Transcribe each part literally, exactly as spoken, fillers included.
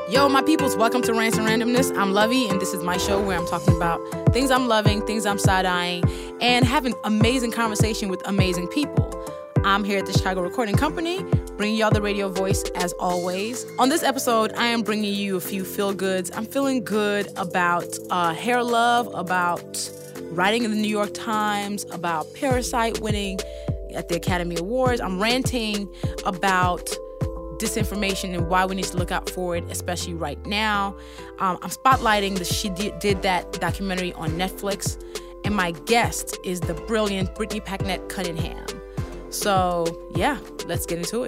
Yo, my peoples, welcome to Rants and Randomness. I'm Lovey, and this is my show where I'm talking about things I'm loving, things I'm side-eyeing, and having amazing conversation with amazing people. I'm here at the Chicago Recording Company, bringing y'all the radio voice as always. On this episode, I am bringing you a few feel-goods. I'm feeling good about uh, Hair Love, about writing in the New York Times, about Parasite winning at the Academy Awards. I'm ranting about disinformation and why we need to look out for it, especially right now. Um, I'm spotlighting the She Did, Did That documentary on Netflix, and my guest is the brilliant Brittany Packnett Cunningham. So, yeah, let's get into it.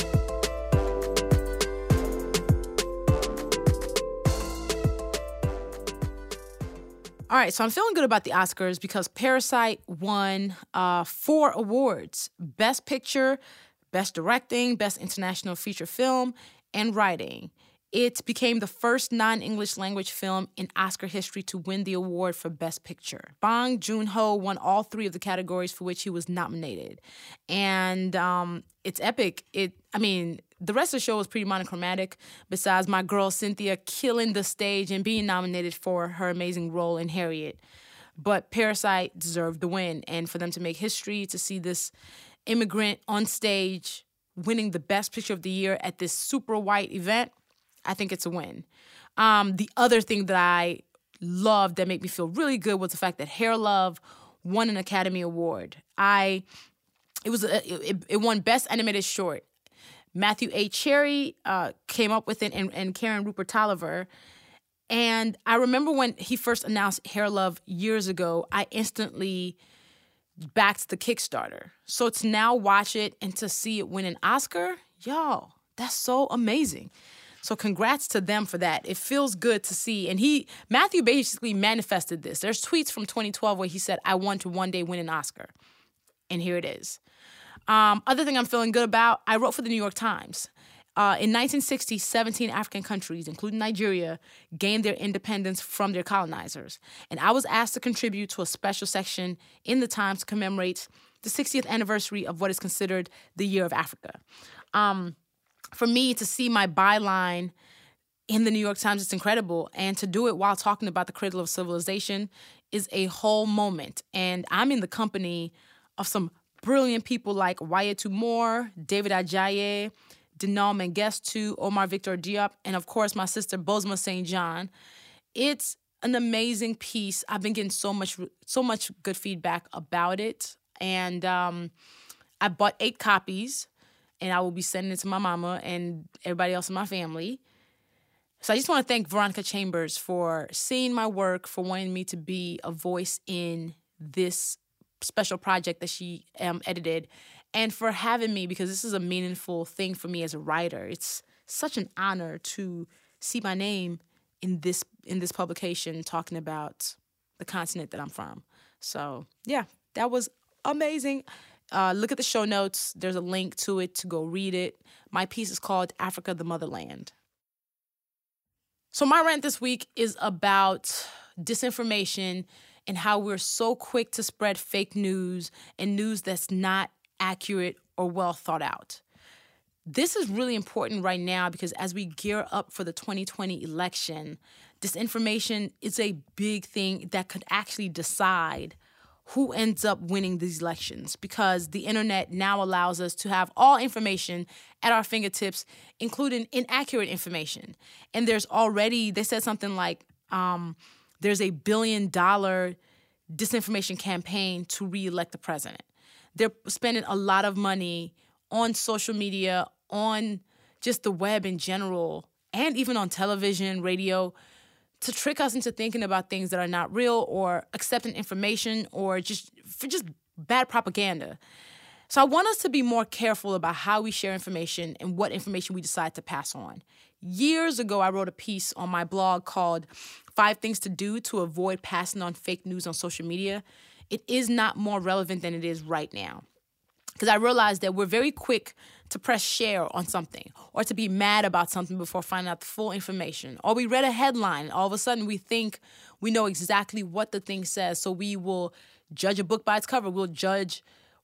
All right, so I'm feeling good about the Oscars because Parasite won uh, four awards: Best Picture, Best Directing, Best International Feature Film, and Writing. It became the first non-English language film in Oscar history to win the award for Best Picture. Bong Joon-ho won all three of the categories for which he was nominated. And um, it's epic. It, I mean, the rest of the show was pretty monochromatic, besides my girl Cynthia killing the stage and being nominated for her amazing role in Harriet. But Parasite deserved the win, and for them to make history, to see this immigrant on stage winning the Best Picture of the Year at this super white event, I think it's a win. Um, the other thing that I loved that made me feel really good was the fact that Hair Love won an Academy Award. I, it was a, it, it won Best Animated Short. Matthew A. Cherry uh, came up with it, and, and Karen Rupert Tolliver. And I remember when he first announced Hair Love years ago, I instantly backed the Kickstarter. So to now watch it and to see it win an Oscar, y'all, that's so amazing. So congrats to them for that. It feels good to see. And he, Matthew basically manifested this. There's tweets from twenty twelve where he said, I want to one day win an Oscar. And here it is. Um, other thing I'm feeling good about, I wrote for the New York Times. Uh, in nineteen sixty, seventeen African countries, including Nigeria, gained their independence from their colonizers. And I was asked to contribute to a special section in the Times to commemorate the sixtieth anniversary of what is considered the Year of Africa. Um, for me, to see my byline in the New York Times, it's incredible. And to do it while talking about the cradle of civilization is a whole moment. And I'm in the company of some brilliant people like Wyatt Moore, David Ajayi, Dinal Mengistu, Omar Victor Diop, and of course my sister Bozoma Saint John. It's an amazing piece. I've been getting so much so much good feedback about it. And um, I bought eight copies, and I will be sending it to my mama and everybody else in my family. So I just want to thank Veronica Chambers for seeing my work, for wanting me to be a voice in this special project that she um, edited, and for having me, because this is a meaningful thing for me as a writer. It's such an honor to see my name in this in this publication talking about the continent that I'm from. So, yeah, that was amazing. Uh, look at the show notes. There's a link to it to go read it. My piece is called Africa, the Motherland. So my rant this week is about disinformation and how we're so quick to spread fake news and news that's not accurate or well thought out. This is really important right now because as we gear up for the twenty twenty election, disinformation is a big thing that could actually decide who ends up winning these elections, because the internet now allows us to have all information at our fingertips, including inaccurate information. And there's already, they said something like, um, there's a billion dollar disinformation campaign to reelect the president. They're spending a lot of money on social media, on just the web in general, and even on television, radio, to trick us into thinking about things that are not real, or accepting information, or just for just bad propaganda. So I want us to be more careful about how we share information and what information we decide to pass on. Years ago, I wrote a piece on my blog called Five Things to Do to Avoid Passing on Fake News on Social Media. It is not more relevant than it is right now, because I realized that we're very quick to press share on something, or to be mad about something before finding out the full information. Or we read a headline, and all of a sudden we think we know exactly what the thing says, so we will judge a book by its cover. We'll judge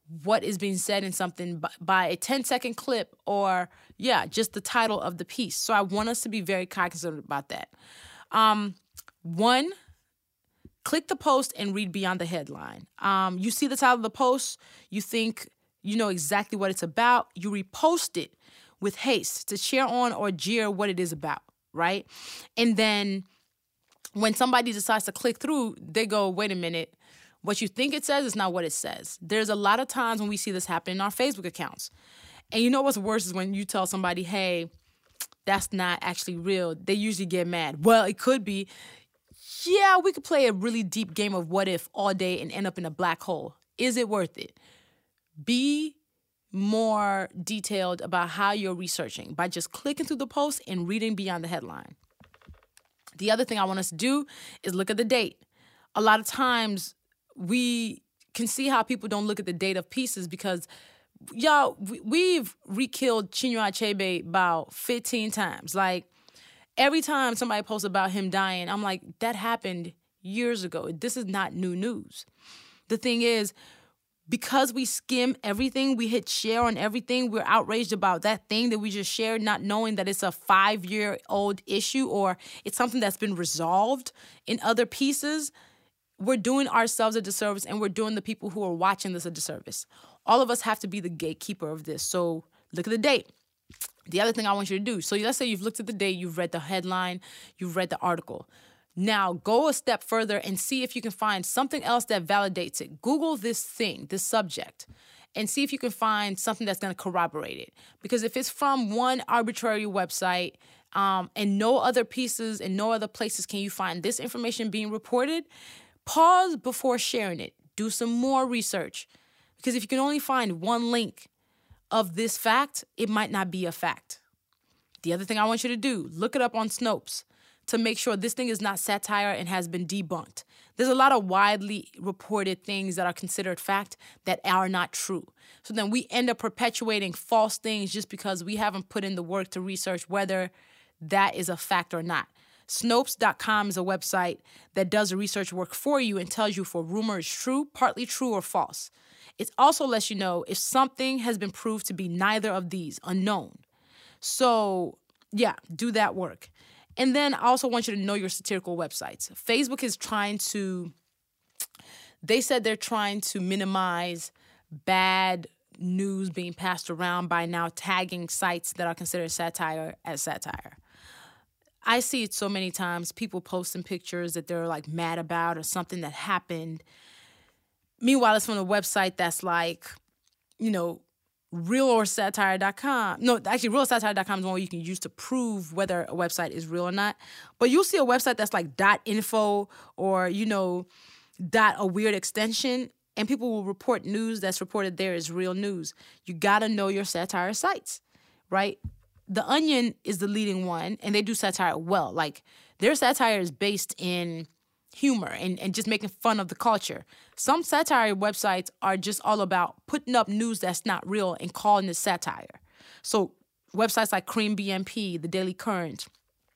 what is being said in something by, by a ten second clip or, yeah, just the title of the piece. So I want us to be very cognizant about that. Um, one, click the post and read beyond the headline. Um, you see the title of the post, you think you know exactly what it's about, you repost it with haste to share on or jeer what it is about, right? And then when somebody decides to click through, they go, wait a minute, what you think it says is not what it says. There's a lot of times when we see this happen in our Facebook accounts. And you know what's worse is when you tell somebody, hey, that's not actually real. They usually get mad. Well, it could be. Yeah, we could play a really deep game of what if all day and end up in a black hole. Is it worth it? Be more detailed about how you're researching by just clicking through the post and reading beyond the headline. The other thing I want us to do is look at the date. A lot of times we can see how people don't look at the date of pieces because, y'all, we've re-killed Chinua Achebe about fifteen times. Like, every time somebody posts about him dying, I'm like, that happened years ago. This is not new news. The thing is, because we skim everything, we hit share on everything, we're outraged about that thing that we just shared, not knowing that it's a five-year-old issue or it's something that's been resolved in other pieces. We're doing ourselves a disservice and we're doing the people who are watching this a disservice. All of us have to be the gatekeeper of this. So look at the date. The other thing I want you to do, so let's say you've looked at the date, you've read the headline, you've read the article. Now go a step further and see if you can find something else that validates it. Google this thing, this subject, and see if you can find something that's going to corroborate it. Because if it's from one arbitrary website um, and no other pieces and no other places can you find this information being reported, pause before sharing it. Do some more research. Because if you can only find one link of this fact, it might not be a fact. The other thing I want you to do, look it up on Snopes to make sure this thing is not satire and has been debunked. There's a lot of widely reported things that are considered fact that are not true. So then we end up perpetuating false things just because we haven't put in the work to research whether that is a fact or not. Snopes dot com is a website that does the research work for you and tells you if a rumor is true, partly true, or false. It also lets you know if something has been proved to be neither of these, unknown. So, yeah, do that work. And then I also want you to know your satirical websites. Facebook is trying to, they said they're trying to minimize bad news being passed around by now tagging sites that are considered satire as satire. I see it so many times, people posting pictures that they're like mad about or something that happened. Meanwhile, it's from a website that's like, you know, real or satire dot com. No, actually, real or satire dot com is one where you can use to prove whether a website is real or not. But you'll see a website that's like .info or, you know, dot a weird extension, and people will report news that's reported there as real news. You got to know your satire sites, right? The Onion is the leading one, and they do satire well. Like, their satire is based in humor and, and just making fun of the culture. Some satire websites are just all about putting up news that's not real and calling it satire. So websites like Cream B M P, The Daily Current,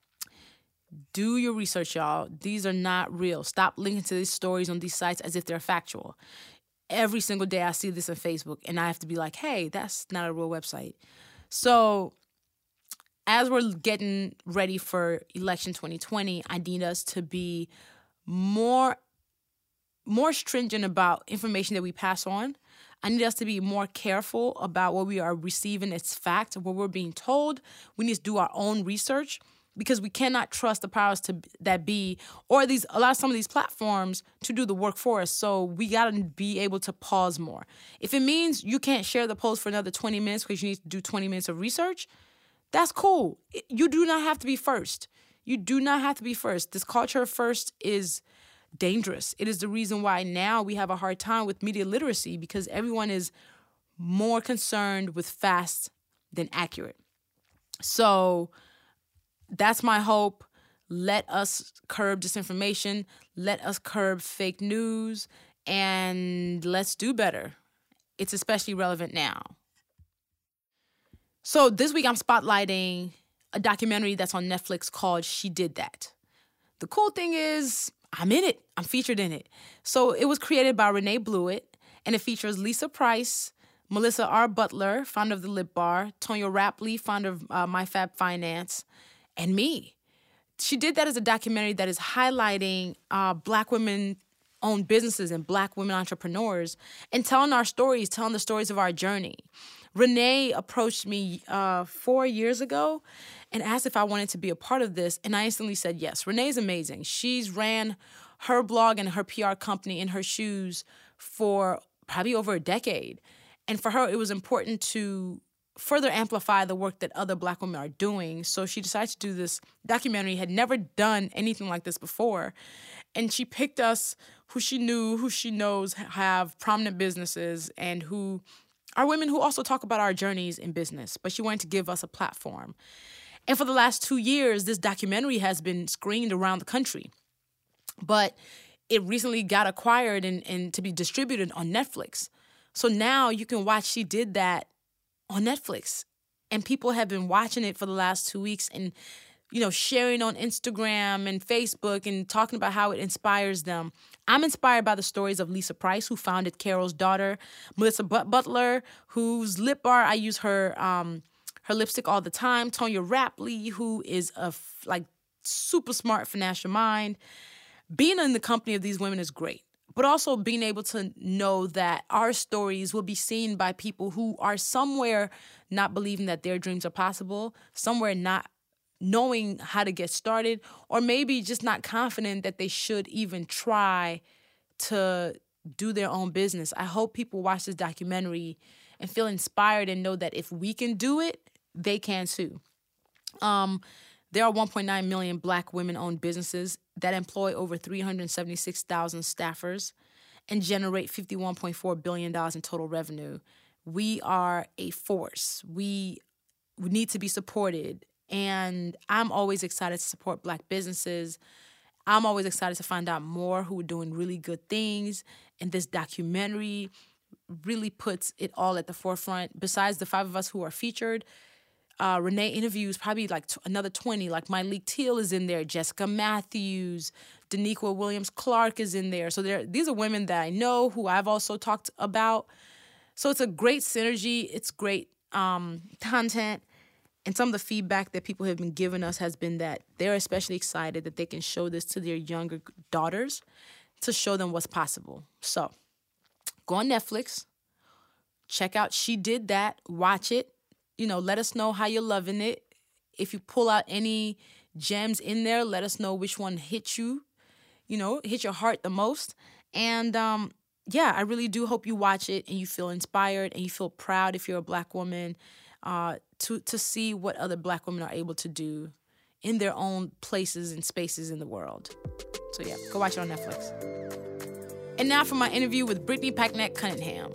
do your research, y'all. These are not real. Stop linking to these stories on these sites as if they're factual. Every single day I see this on Facebook, and I have to be like, hey, that's not a real website. So as we're getting ready for election twenty twenty, I need us to be more, more stringent about information that we pass on. I need us to be more careful about what we are receiving as fact, what we're being told. We need to do our own research because we cannot trust the powers to that be or these allow some of these platforms to do the work for us. So we got to be able to pause more. If it means you can't share the post for another twenty minutes because you need to do twenty minutes of research, that's cool. You do not have to be first. You do not have to be first. This culture of first is dangerous. It is the reason why now we have a hard time with media literacy because everyone is more concerned with fast than accurate. So that's my hope. Let us curb disinformation. Let us curb fake news. And let's do better. It's especially relevant now. So this week I'm spotlighting a documentary that's on Netflix called She Did That. The cool thing is I'm in it. I'm featured in it. So it was created by Renee Blewett, And it features Lisa Price, Melissa R. Butler, founder of the Lip Bar, Tonya Rapley, founder of uh, MyFab Finance, and me. She did that as a documentary that is highlighting uh, Black women-owned businesses and Black women entrepreneurs and telling our stories, telling the stories of our journey. Renee approached me uh, four years ago and asked if I wanted to be a part of this, and I instantly said yes. Renee's amazing. She's ran her blog and her P R company in her shoes for probably over a decade. And for her, it was important to further amplify the work that other Black women are doing. So she decided to do this documentary, had never done anything like this before. And she picked us who she knew, who she knows have prominent businesses and who are women who also talk about our journeys in business. But she wanted to give us a platform. And for the last two years, this documentary has been screened around the country. But it recently got acquired and, and to be distributed on Netflix. So now you can watch, she did that on Netflix. And people have been watching it for the last two weeks and, you know, sharing on Instagram and Facebook and talking about how it inspires them. I'm inspired by the stories of Lisa Price, who founded Carol's Daughter, Melissa Butler, whose Lip Bar, I use her um, her lipstick all the time, Tonya Rapley, who is a like super smart financial mind. Being in the company of these women is great. But also being able to know that our stories will be seen by people who are somewhere not believing that their dreams are possible, somewhere not knowing how to get started, or maybe just not confident that they should even try to do their own business. I hope people watch this documentary and feel inspired and know that if we can do it, they can too. Um, there are one point nine million Black women-owned businesses that employ over three hundred seventy-six thousand staffers and generate fifty-one point four billion dollars in total revenue. We are a force. We, we need to be supported. And I'm always excited to support Black businesses. I'm always excited to find out more who are doing really good things. And this documentary really puts it all at the forefront. Besides the five of us who are featured, Uh, Renee interviews probably like t- another twenty. Like Myleik Teele is in there, Jessica Matthews, Daniqua Williams-Clark is in there. So there, these are women that I know who I've also talked about. So it's a great synergy. It's great um, content. And some of the feedback that people have been giving us has been that they're especially excited that they can show this to their younger daughters to show them what's possible. So go on Netflix, check out She Did That, watch it. You know, let us know how you're loving it. If you pull out any gems in there, let us know which one hit you, you know, hit your heart the most. And, um, yeah, I really do hope you watch it and you feel inspired and you feel proud if you're a Black woman uh, to, to see what other Black women are able to do in their own places and spaces in the world. So, yeah, go watch it on Netflix. And now for my interview with Brittany Packnett Cunningham.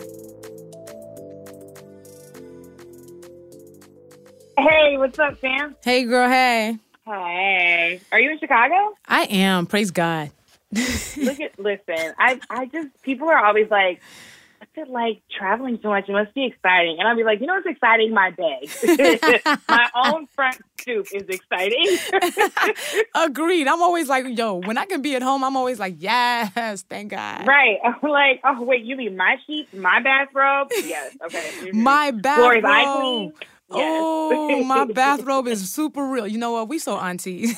Hey, what's up, Sam? Hey, girl, hey. Hey. Are you in Chicago? I am. Praise God. Look at, listen, I, I just, people are always like, what's it like traveling so much? It must be exciting. And I'll be like, you know what's exciting? My bag. My own front stoop is exciting. Agreed. I'm always like, yo, when I can be at home, I'm always like, yes, thank God. Right. I'm like, oh, wait, you mean my sheets, my bathrobe? Yes. Okay. My bathrobe. Gloria's eye clean? Yes. Oh, my bathrobe is super real. You know what? We so aunties.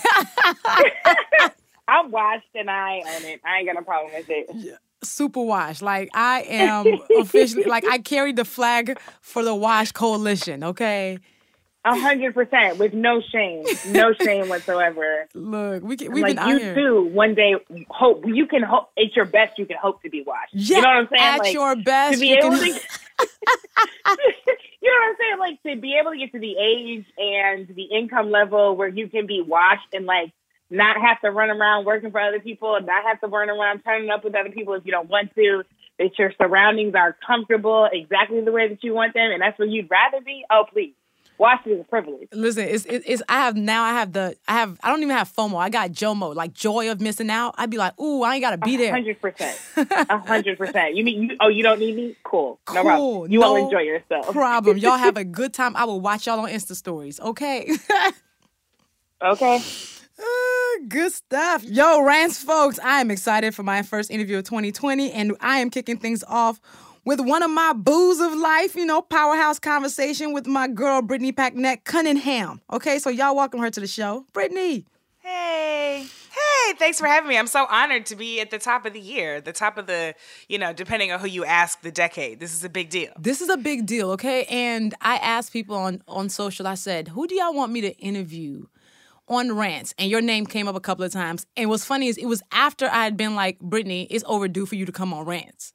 I'm washed and I own it. I ain't got no problem with it. Yeah, super wash. Like, I am officially, like, I carry the flag for the Wash Coalition, okay? A hundred percent, with no shame, no shame whatsoever. Look, we can, we've like, been out you here. too. One day, hope you can hope. It's your best. You can hope to be washed. Yeah, you know what I'm saying? At like, your best, to be you able can. to. You know what I'm saying? Like, to be able to get to the age and the income level where you can be washed and like not have to run around working for other people and not have to run around turning up with other people if you don't want to. That your surroundings are comfortable exactly the way that you want them, and that's where you'd rather be. Oh, please. Washing is a privilege. Listen, it's, it's it's I have now I have the I have I don't even have FOMO. I got JOMO, like joy of missing out. I'd be like, ooh, I ain't gotta be there. A hundred percent. A hundred percent. You mean you? Oh, you don't need me? Cool. No Cool. problem. You no will enjoy yourself. Problem. Y'all have a good time. I will watch y'all on Insta stories. Okay. Okay. Uh, good stuff. Yo, Rants folks, I am excited for my first interview of twenty twenty, and I am kicking things off with one of my boos of life, you know, powerhouse conversation with my girl, Brittany Packnett Cunningham. Okay, so y'all welcome her to the show. Brittany. Hey. Hey, thanks for having me. I'm so honored to be at the top of the year, the top of the, you know, depending on who you ask, the decade. This is a big deal. This is a big deal, okay? And I asked people on, on social, I said, who do y'all want me to interview on Rants? And your name came up a couple of times. And what's funny is it was after I had been like, Brittany, it's overdue for you to come on Rants.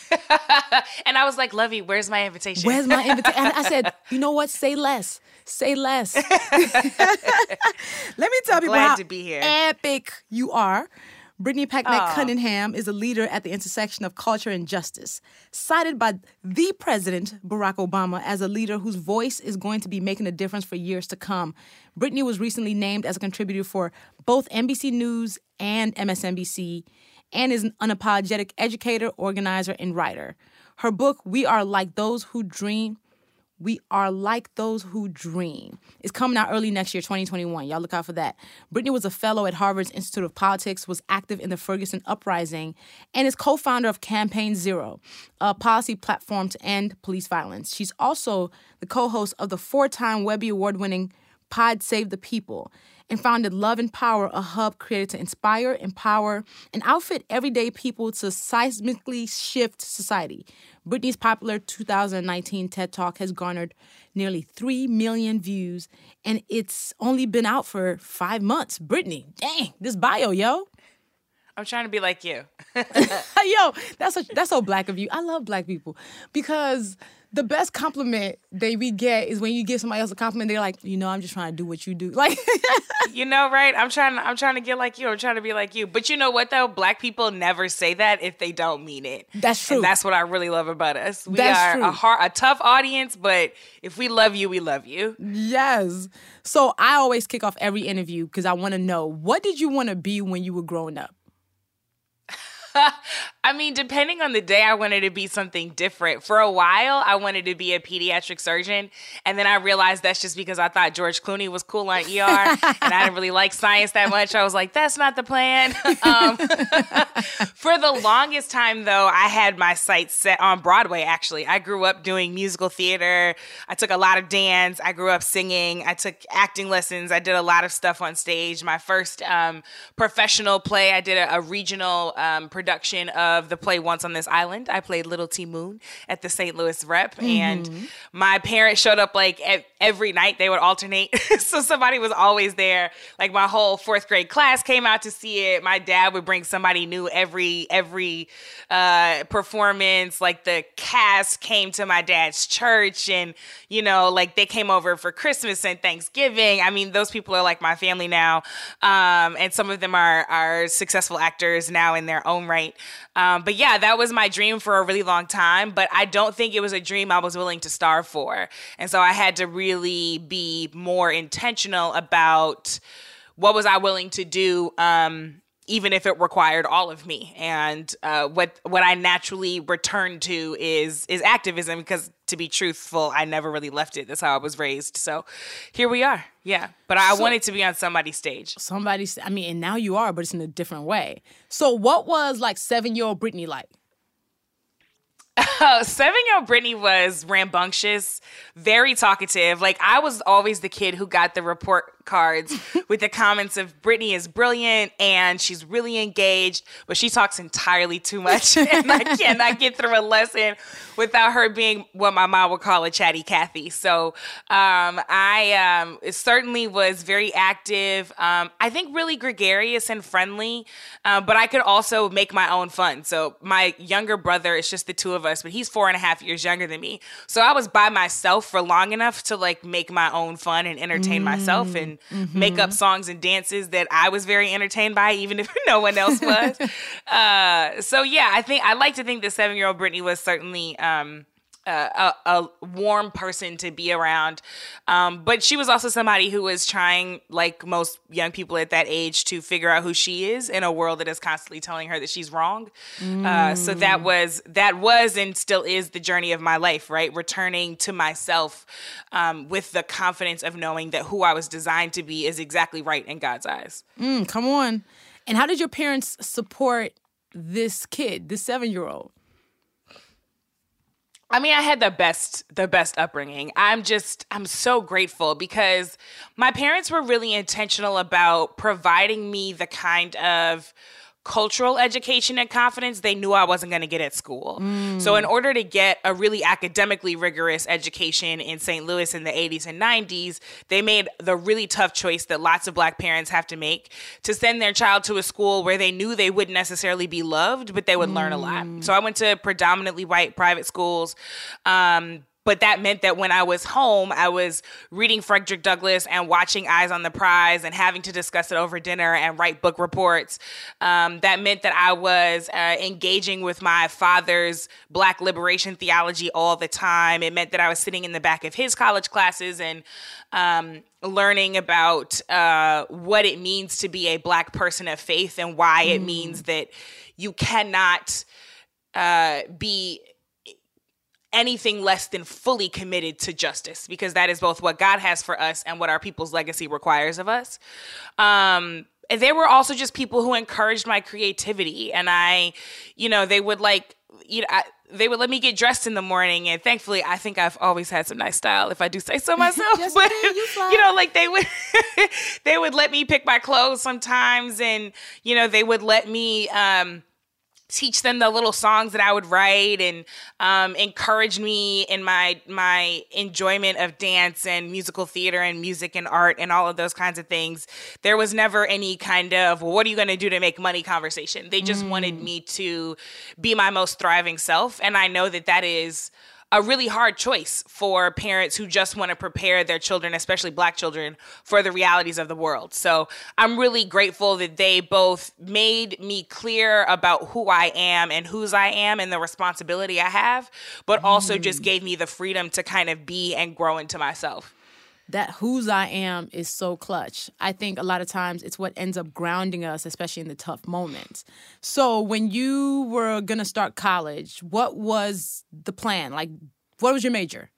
And I was like, Lovey, where's my invitation? Where's my invitation? And I said, you know what? Say less. Say less. Let me tell people Glad how to be here. epic you are. Brittany Packnett Aw. Cunningham is a leader at the intersection of culture and justice, cited by the President, Barack Obama, as a leader whose voice is going to be making a difference for years to come. Brittany was recently named as a contributor for both N B C News and M S N B C, and is an unapologetic educator, organizer, and writer. Her book, We Are Like Those Who Dream, We Are Like Those Who Dream, is coming out early next year, twenty twenty-one. Y'all look out for that. Brittany was a fellow at Harvard's Institute of Politics, was active in the Ferguson Uprising, and is co-founder of Campaign Zero, a policy platform to end police violence. She's also the co-host of the four-time Webby Award-winning Pod Save the People, and founded Love and Power, a hub created to inspire, empower, and outfit everyday people to seismically shift society. Brittany's popular two thousand nineteen TED Talk has garnered nearly three million views, and it's only been out for five months. Brittany, dang, this bio, yo. I'm trying to be like you. Yo, that's a, that's so black of you. I love black people because the best compliment they we get is when you give somebody else a compliment. They're like, you know, I'm just trying to do what you do. Like, You know, right? I'm trying. I'm trying to get like you. I'm trying to be like you. But you know what, though? Black people never say that if they don't mean it. That's true. And that's what I really love about us. We That's are true. a hard, a tough audience, but if we love you, we love you. yes. So I always kick off every interview because I want to know, what did you want to be when you were growing up? I mean, depending on the day, I wanted to be something different. For a while, I wanted to be a pediatric surgeon. And then I realized that's just because I thought George Clooney was cool on E R. And I didn't really like science that much. I was like, that's not the plan. Um, for the longest time, though, I had my sights set on Broadway, actually. I grew up doing musical theater. I took a lot of dance. I grew up singing. I took acting lessons. I did a lot of stuff on stage. My first um, professional play, I did a, a regional um, production of the play Once on This Island. I played Little T Moon at the Saint Louis Rep. Mm-hmm. And my parents showed up like ev- every night. They would alternate. So somebody was always there. Like my whole fourth grade class came out to see it. My dad would bring somebody new every every uh, performance. Like the cast came to my dad's church, and you know, like they came over for Christmas and Thanksgiving. I mean, those people are like my family now. Um, and some of them are are successful actors now in their own right. Um, but yeah, that was my dream for a really long time, but I don't think it was a dream I was willing to starve for. And so I had to really be more intentional about what was I willing to do, um, even if it required all of me. And uh, what what I naturally returned to is is activism, because to be truthful, I never really left it. That's how I was raised. So here we are. Yeah. But I So- wanted to be on somebody's stage. Somebody, I mean, and now you are, but it's in a different way. So what was like seven-year-old Brittany like? Oh, seven-year-old Brittany was rambunctious, very talkative. Like, I was always the kid who got the report cards with the comments of Brittany is brilliant and she's really engaged, but she talks entirely too much. And I cannot get through a lesson without her being what my mom would call a chatty Cathy. So um, I um, certainly was very active. Um, I think really gregarious and friendly, uh, but I could also make my own fun. So my younger brother, it's just the two of us, but he's four and a half years younger than me. So I was by myself for long enough to like make my own fun and entertain mm, myself and mm-hmm. make up songs and dances that I was very entertained by, even if no one else was. uh, so yeah, I think I like to think that seven-year-old Brittany was certainly um, uh, a, a warm person to be around. Um, but she was also somebody who was trying, like most young people at that age, to figure out who she is in a world that is constantly telling her that she's wrong. Mm. Uh, so that was, that was and still is the journey of my life, right? Returning to myself um, with the confidence of knowing that who I was designed to be is exactly right in God's eyes. Mm, come on. And how did your parents support this kid, this seven-year-old? I mean, I had the best, the best upbringing. I'm just, I'm so grateful because my parents were really intentional about providing me the kind of cultural education and confidence they knew I wasn't going to get at school. Mm. So in order to get a really academically rigorous education in Saint Louis in the eighties and nineties, they made the really tough choice that lots of Black parents have to make to send their child to a school where they knew they wouldn't necessarily be loved, but they would mm. learn a lot. So I went to predominantly white private schools. Um, But that meant that when I was home, I was reading Frederick Douglass and watching Eyes on the Prize and having to discuss it over dinner and write book reports. Um, that meant that I was uh, engaging with my father's Black liberation theology all the time. It meant that I was sitting in the back of his college classes and um, learning about uh, what it means to be a Black person of faith and why mm. it means that you cannot uh, be anything less than fully committed to justice, because that is both what God has for us and what our people's legacy requires of us. Um, and they were also just people who encouraged my creativity. And I, you know, they would like, you know, I, they would let me get dressed in the morning. And thankfully, I think I've always had some nice style, if I do say so myself. Yes, but, you, you know, like they would, they would let me pick my clothes sometimes. And, you know, they would let me, um, teach them the little songs that I would write and um, encourage me in my my enjoyment of dance and musical theater and music and art and all of those kinds of things. There was never any kind of, well, what are you going to do to make money conversation. They just mm. wanted me to be my most thriving self. And I know that that is a really hard choice for parents who just want to prepare their children, especially Black children, for the realities of the world. So I'm really grateful that they both made me clear about who I am and whose I am and the responsibility I have, but also mm. just gave me the freedom to kind of be and grow into myself. That whose I am is so clutch. I think a lot of times it's what ends up grounding us, especially in the tough moments. So when you were going to start college, what was the plan? Like, what was your major?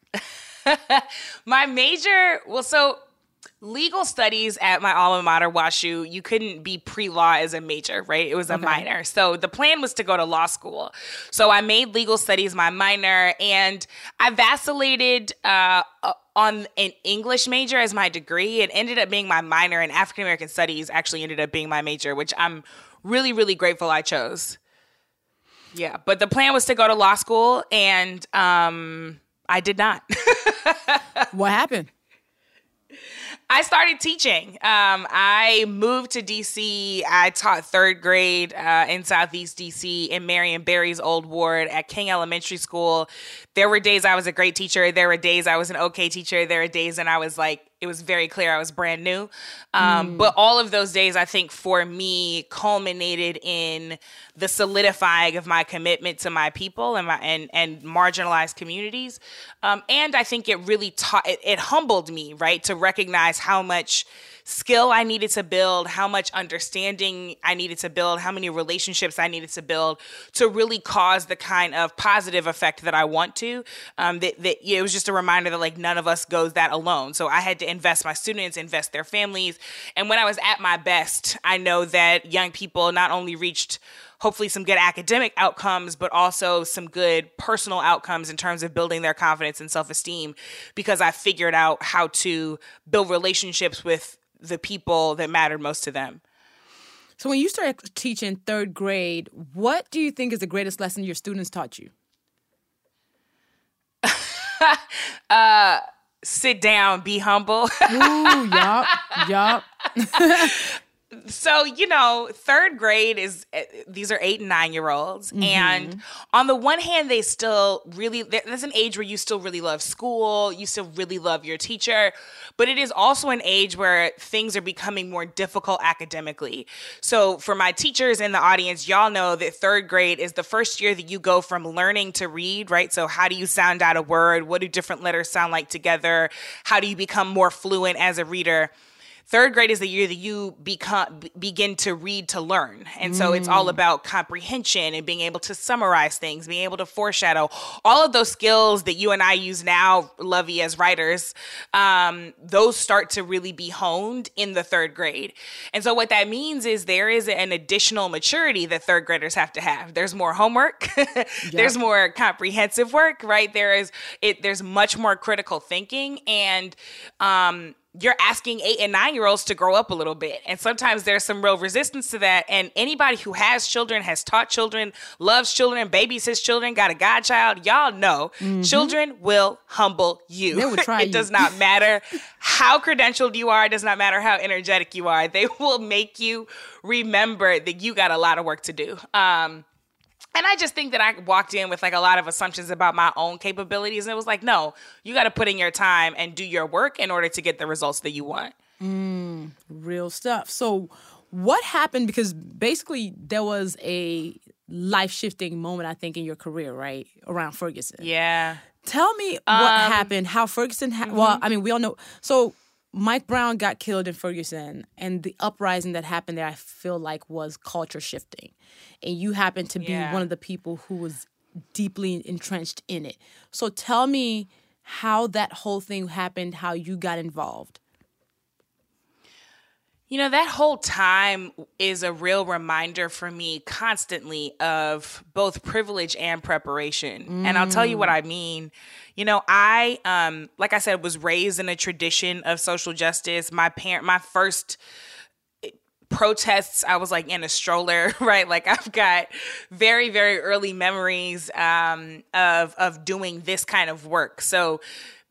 My major, well, so legal studies at my alma mater, WashU, you couldn't be pre-law as a major, right? It was a okay. minor. So the plan was to go to law school. So I made legal studies my minor, and I vacillated uh, on an English major as my degree. It ended up being my minor, and African American studies actually ended up being my major, which I'm really, really grateful I chose. Yeah, but the plan was to go to law school, and um, I did not. What happened? I started teaching. Um, I moved to D C. I taught third grade uh, in Southeast D C in Marion Barry's old ward at King Elementary School. There were days I was a great teacher. There were days I was an okay teacher. There were days when I was like, it was very clear I was brand new. Um, mm. But all of those days, I think for me, culminated in the solidifying of my commitment to my people and my and, and marginalized communities. Um, and I think it really taught, it, it humbled me, right, to recognize how much skill I needed to build, how much understanding I needed to build, how many relationships I needed to build to really cause the kind of positive effect that I want to. Um, that, that it was just a reminder that like none of us goes that alone. So I had to invest my students, invest their families. And when I was at my best, I know that young people not only reached hopefully some good academic outcomes, but also some good personal outcomes in terms of building their confidence and self-esteem, because I figured out how to build relationships with the people that mattered most to them. So when you started teaching third grade, what do you think is the greatest lesson your students taught you? uh, sit down, be humble. Ooh, yup, yup. So, you know, third grade is, these are eight and nine year olds. Mm-hmm. And on the one hand, they still really, there's an age where you still really love school. You still really love your teacher. But it is also an age where things are becoming more difficult academically. So for my teachers in the audience, y'all know that third grade is the first year that you go from learning to read, right? So how do you sound out a word? What do different letters sound like together? How do you become more fluent as a reader? third grade is the year that you become begin to read to learn. And so mm. it's all about comprehension and being able to summarize things, being able to foreshadow. All of those skills that you and I use now, Lovey, as writers, um, those start to really be honed in the third grade. And so what that means is there is an additional maturity that third graders have to have. There's more homework. Yep. There's more comprehensive work, right? There is it. There's much more critical thinking, and um, you're asking eight and nine year olds to grow up a little bit. And sometimes there's some real resistance to that. And anybody who has children, has taught children, loves children, babysits children, got a godchild, y'all know mm-hmm. children will humble you. They will try it you. Does not matter how credentialed you are. It does not matter how energetic you are. They will make you remember that you got a lot of work to do. Um, And I just think that I walked in with like a lot of assumptions about my own capabilities. And it was like, no, you got to put in your time and do your work in order to get the results that you want. Mm, real stuff. So what happened? Because basically there was a life-shifting moment, I think, in your career, right? Around Ferguson. Yeah. Tell me what um, happened, how Ferguson, ha- mm-hmm. well, I mean, we all know. So Mike Brown got killed in Ferguson, and the uprising that happened there, I feel like, was culture shifting. And you happened to be yeah. one of the people who was deeply entrenched in it. So tell me how that whole thing happened, how you got involved. You know, that whole time is a real reminder for me constantly of both privilege and preparation. Mm. And I'll tell you what I mean. You know, I, um, like I said, was raised in a tradition of social justice. My parent, my first protests, I was like in a stroller, right? Like I've got very, very early memories um, of of doing this kind of work. So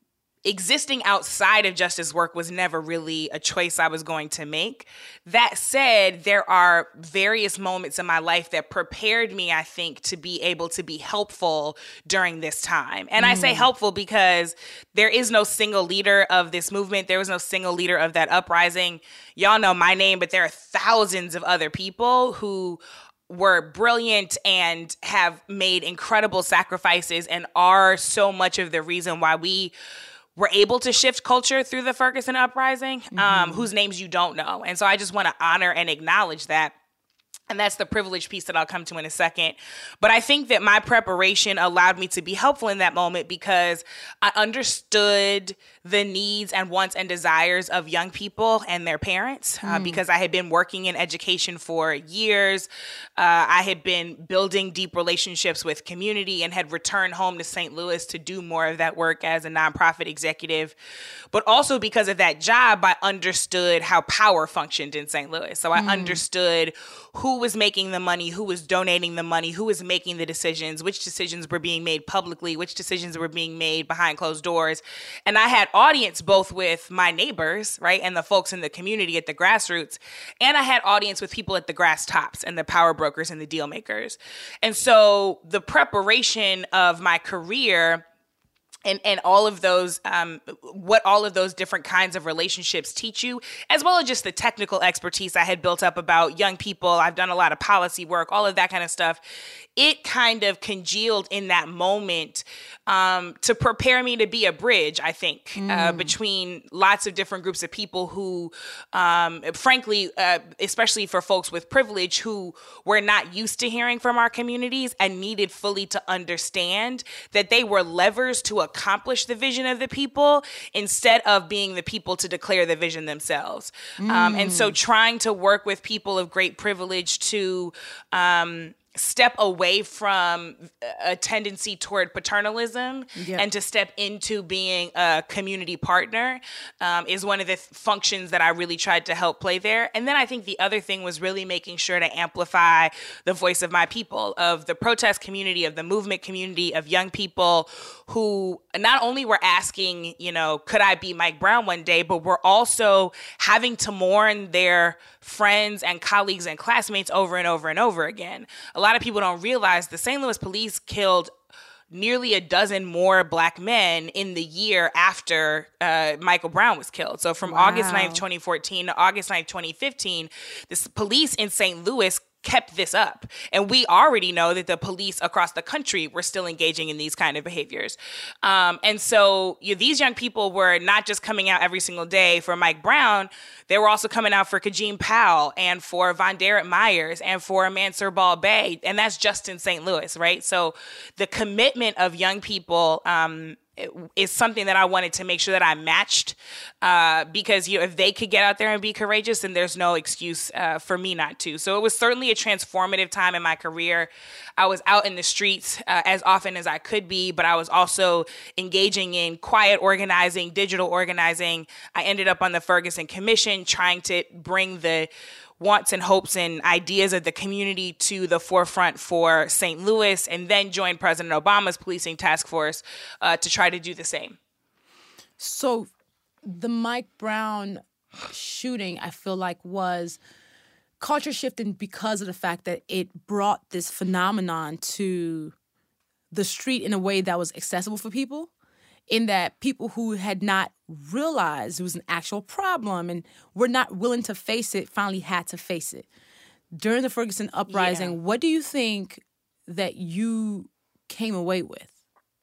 existing outside of justice work was never really a choice I was going to make. That said, there are various moments in my life that prepared me, I think, to be able to be helpful during this time. And mm. I say helpful because there is no single leader of this movement. There was no single leader of that uprising. Y'all know my name, but there are thousands of other people who were brilliant and have made incredible sacrifices and are so much of the reason why we were able to shift culture through the Ferguson uprising, um, mm-hmm. whose names you don't know. And so I just want to honor and acknowledge that. And that's the privilege piece that I'll come to in a second. But I think that my preparation allowed me to be helpful in that moment because I understood the needs and wants and desires of young people and their parents mm. uh, because I had been working in education for years. Uh, I had been building deep relationships with community and had returned home to Saint Louis to do more of that work as a nonprofit executive. But also because of that job, I understood how power functioned in Saint Louis. So I mm. understood who was making the money, who was donating the money, who was making the decisions, which decisions were being made publicly, which decisions were being made behind closed doors. And I had audience both with my neighbors, right, and the folks in the community at the grassroots, and I had audience with people at the grass tops and the power brokers and the deal makers. And so the preparation of my career And and all of those, um, what all of those different kinds of relationships teach you, as well as just the technical expertise I had built up about young people. I've done a lot of policy work, all of that kind of stuff. It kind of congealed in that moment um, to prepare me to be a bridge, I think, mm. uh, between lots of different groups of people who, um, frankly, uh, especially for folks with privilege who were not used to hearing from our communities and needed fully to understand that they were levers to accomplish the vision of the people instead of being the people to declare the vision themselves. Mm. Um, and so trying to work with people of great privilege to um, step away from a tendency toward paternalism yep. and to step into being a community partner um, is one of the th- functions that I really tried to help play there. And then I think the other thing was really making sure to amplify the voice of my people, of the protest community, of the movement community, of young people who not only were asking, you know, could I be Mike Brown one day, but were also having to mourn their friends and colleagues and classmates over and over and over again. A lot of people don't realize the Saint Louis police killed nearly a dozen more black men in the year after uh, Michael Brown was killed. So from wow. August ninth, twenty fourteen to August ninth, twenty fifteen, the police in Saint Louis kept this up. And we already know that the police across the country were still engaging in these kind of behaviors. Um, and so you know, these young people were not just coming out every single day for Mike Brown, they were also coming out for Kajim Powell and for Von Derek Myers and for Mansur Ball-Bey. And that's just in Saint Louis, right? So the commitment of young people um, is something that I wanted to make sure that I matched uh, because, you know, if they could get out there and be courageous, then there's no excuse uh, for me not to. So it was certainly a transformative time in my career. I was out in the streets uh, as often as I could be, but I was also engaging in quiet organizing, digital organizing. I ended up on the Ferguson Commission trying to bring the wants and hopes and ideas of the community to the forefront for Saint Louis, and then joined President Obama's policing task force uh, to try to do the same. So the Mike Brown shooting, I feel like, was culture shifting because of the fact that it brought this phenomenon to the street in a way that was accessible for people, in that people who had not realized it was an actual problem and were not willing to face it finally had to face it. During the Ferguson uprising, yeah. What do you think that you came away with?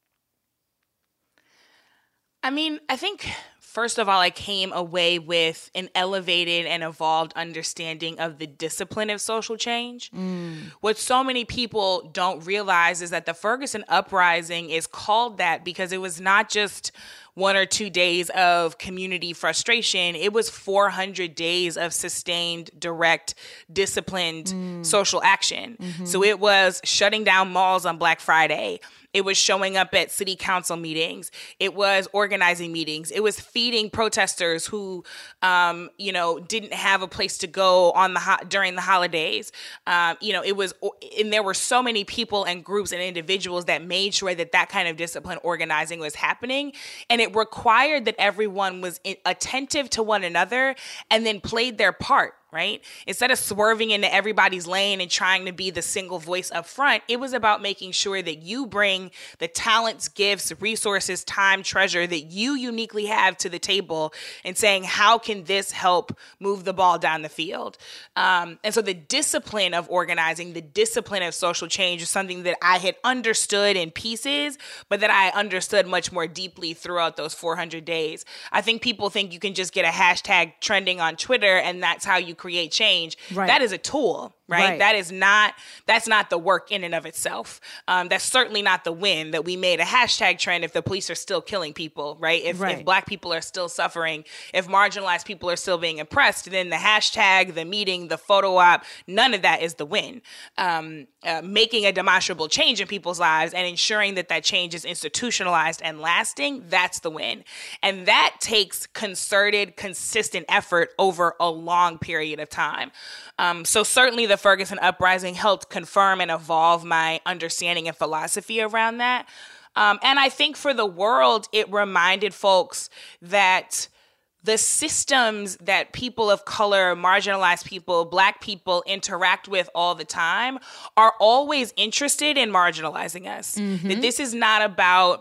I mean, I think, first of all, I came away with an elevated and evolved understanding of the discipline of social change. Mm. What so many people don't realize is that the Ferguson uprising is called that because it was not just one or two days of community frustration. It was four hundred days of sustained, direct, disciplined mm. social action. Mm-hmm. So it was shutting down malls on Black Friday. It was showing up at city council meetings. It was organizing meetings. It was feeding protesters who, um, you know, didn't have a place to go on the ho- during the holidays. Um, you know, it was, and there were so many people and groups and individuals that made sure that that kind of discipline organizing was happening, and it required that everyone was in- attentive to one another and then played their part. Right? Instead of swerving into everybody's lane and trying to be the single voice up front, it was about making sure that you bring the talents, gifts, resources, time, treasure that you uniquely have to the table and saying, how can this help move the ball down the field? Um, and so the discipline of organizing, the discipline of social change is something that I had understood in pieces, but that I understood much more deeply throughout those four hundred days. I think people think you can just get a hashtag trending on Twitter and that's how you create change. Right. That is a tool, right? right? That is not, that's not the work in and of itself. Um, that's certainly not the win that we made a hashtag trend if the police are still killing people, right? If, right. if Black people are still suffering, if marginalized people are still being oppressed, then the hashtag, the meeting, the photo op, none of that is the win. Um, uh, making a demonstrable change in people's lives and ensuring that that change is institutionalized and lasting, that's the win. And that takes concerted, consistent effort over a long period of time. Um, so certainly the Ferguson uprising helped confirm and evolve my understanding and philosophy around that. Um, and I think for the world, it reminded folks that the systems that people of color, marginalized people, Black people interact with all the time are always interested in marginalizing us. Mm-hmm. That this is not about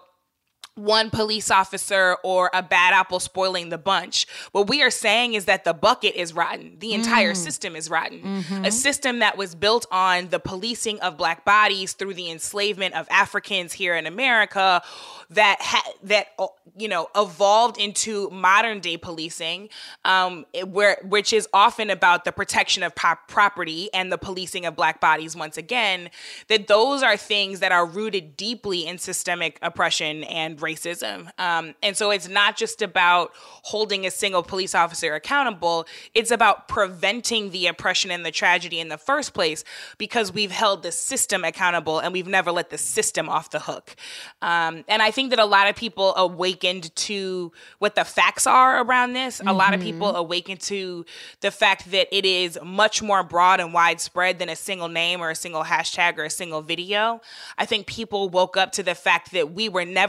one police officer or a bad apple spoiling the bunch. What we are saying is that the bucket is rotten. The entire mm. system is rotten. Mm-hmm. A system that was built on the policing of Black bodies through the enslavement of Africans here in America that, ha- that you know, evolved into modern day policing, um, where which is often about the protection of pop- property and the policing of Black bodies once again, that those are things that are rooted deeply in systemic oppression and racism. Um, and so it's not just about holding a single police officer accountable. It's about preventing the oppression and the tragedy in the first place because we've held the system accountable and we've never let the system off the hook. Um, and I think that a lot of people awakened to what the facts are around this. Mm-hmm. A lot of people awakened to the fact that it is much more broad and widespread than a single name or a single hashtag or a single video. I think people woke up to the fact that we were never just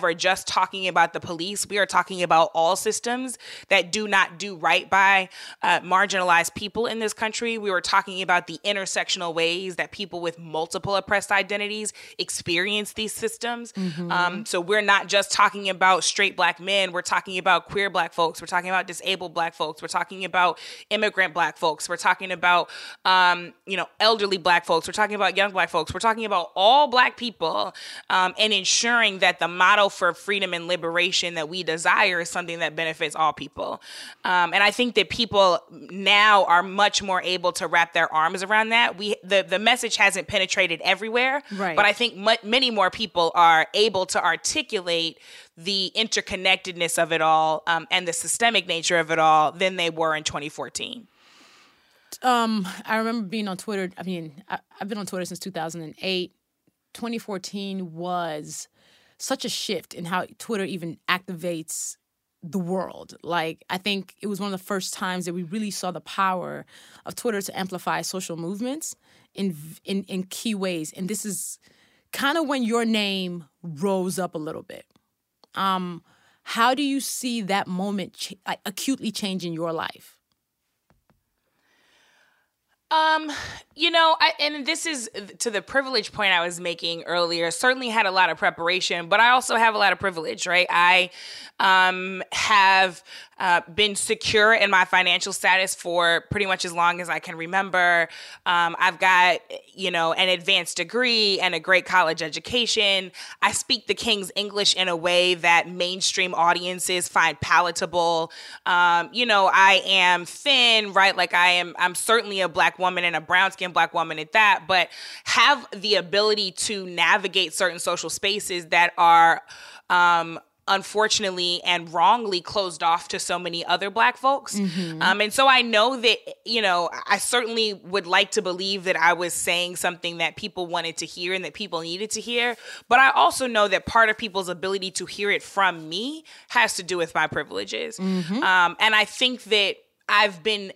just talking about the police. We are talking about all systems that do not do right by uh, marginalized people in this country. We were talking about the intersectional ways that people with multiple oppressed identities experience these systems. Mm-hmm. Um, so we're not just talking about straight Black men. We're talking about queer Black folks. We're talking about disabled Black folks. We're talking about immigrant Black folks. We're talking about, um, you know, elderly Black folks. We're talking about young Black folks. We're talking about all Black people, um, and ensuring that the model for freedom and liberation that we desire is something that benefits all people. Um, and I think that people now are much more able to wrap their arms around that. We the, the message hasn't penetrated everywhere, right. but I think m- many more people are able to articulate the interconnectedness of it all, um, and the systemic nature of it all than they were in twenty fourteen. Um, I remember being on Twitter. I mean, I, I've been on Twitter since two thousand eight. twenty fourteen was such a shift in how Twitter even activates the world. Like, I think it was one of the first times that we really saw the power of Twitter to amplify social movements in in, in key ways. And this is kind of when your name rose up a little bit. Um, how do you see that moment ch- like, acutely changing your life? Um, you know, I, and this is to the privilege point I was making earlier. Certainly had a lot of preparation, but I also have a lot of privilege, right? I um, have uh, been secure in my financial status for pretty much as long as I can remember. Um, I've got, you know, an advanced degree and a great college education. I speak the King's English in a way that mainstream audiences find palatable. Um, you know, I am thin, right? Like I am, I'm certainly a Black woman and a brown-skinned Black woman at that, but have the ability to navigate certain social spaces that are um, unfortunately and wrongly closed off to so many other Black folks. Mm-hmm. Um, and so I know that, you know, I certainly would like to believe that I was saying something that people wanted to hear and that people needed to hear. But I also know that part of people's ability to hear it from me has to do with my privileges. Mm-hmm. Um, and I think that I've been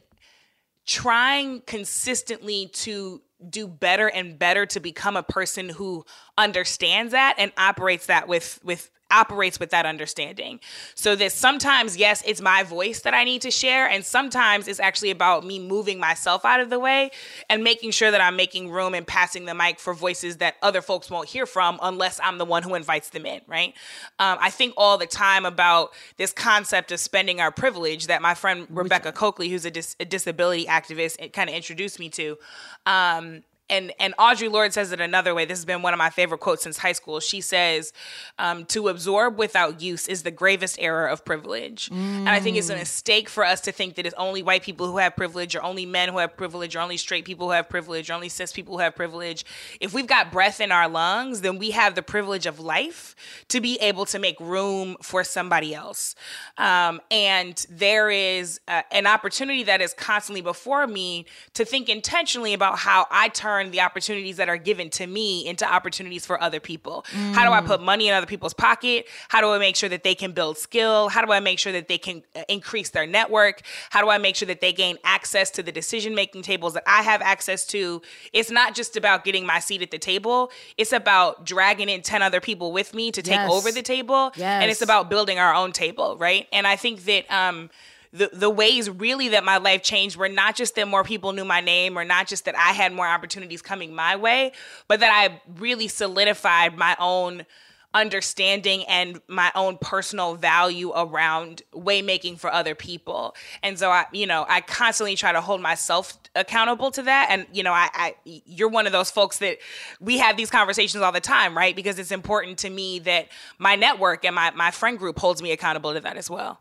trying consistently to do better and better to become a person who understands that and operates that with, with operates with that understanding. So that sometimes, yes, it's my voice that I need to share. And sometimes it's actually about me moving myself out of the way and making sure that I'm making room and passing the mic for voices that other folks won't hear from unless I'm the one who invites them in, right? Um, I think all the time about this concept of spending our privilege that my friend Rebecca Coakley, who's a, dis- a disability activist, kind of introduced me to. Um, And and Audre Lorde says it another way. This has been one of my favorite quotes since high school. She says, um, to absorb without use is the gravest error of privilege. Mm. And I think it's a mistake for us to think that it's only white people who have privilege, or only men who have privilege, or only straight people who have privilege, or only cis people who have privilege. If we've got breath in our lungs, then we have the privilege of life to be able to make room for somebody else. Um, and there is uh, an opportunity that is constantly before me to think intentionally about how I turn the opportunities that are given to me into opportunities for other people. Mm. How do I put money in other people's pocket? How do I make sure that they can build skill? How do I make sure that they can increase their network? How do I make sure that they gain access to the decision-making tables that I have access to? It's not just about getting my seat at the table. It's about dragging in ten other people with me to take yes. over the table. Yes. And it's about building our own table, right? And I think that um, The the ways really that my life changed were not just that more people knew my name, or not just that I had more opportunities coming my way, but that I really solidified my own understanding and my own personal value around way making for other people. And so I, you know, I constantly try to hold myself accountable to that. And, you know, I, I you're one of those folks that we have these conversations all the time, right? Because it's important to me that my network and my, my friend group holds me accountable to that as well.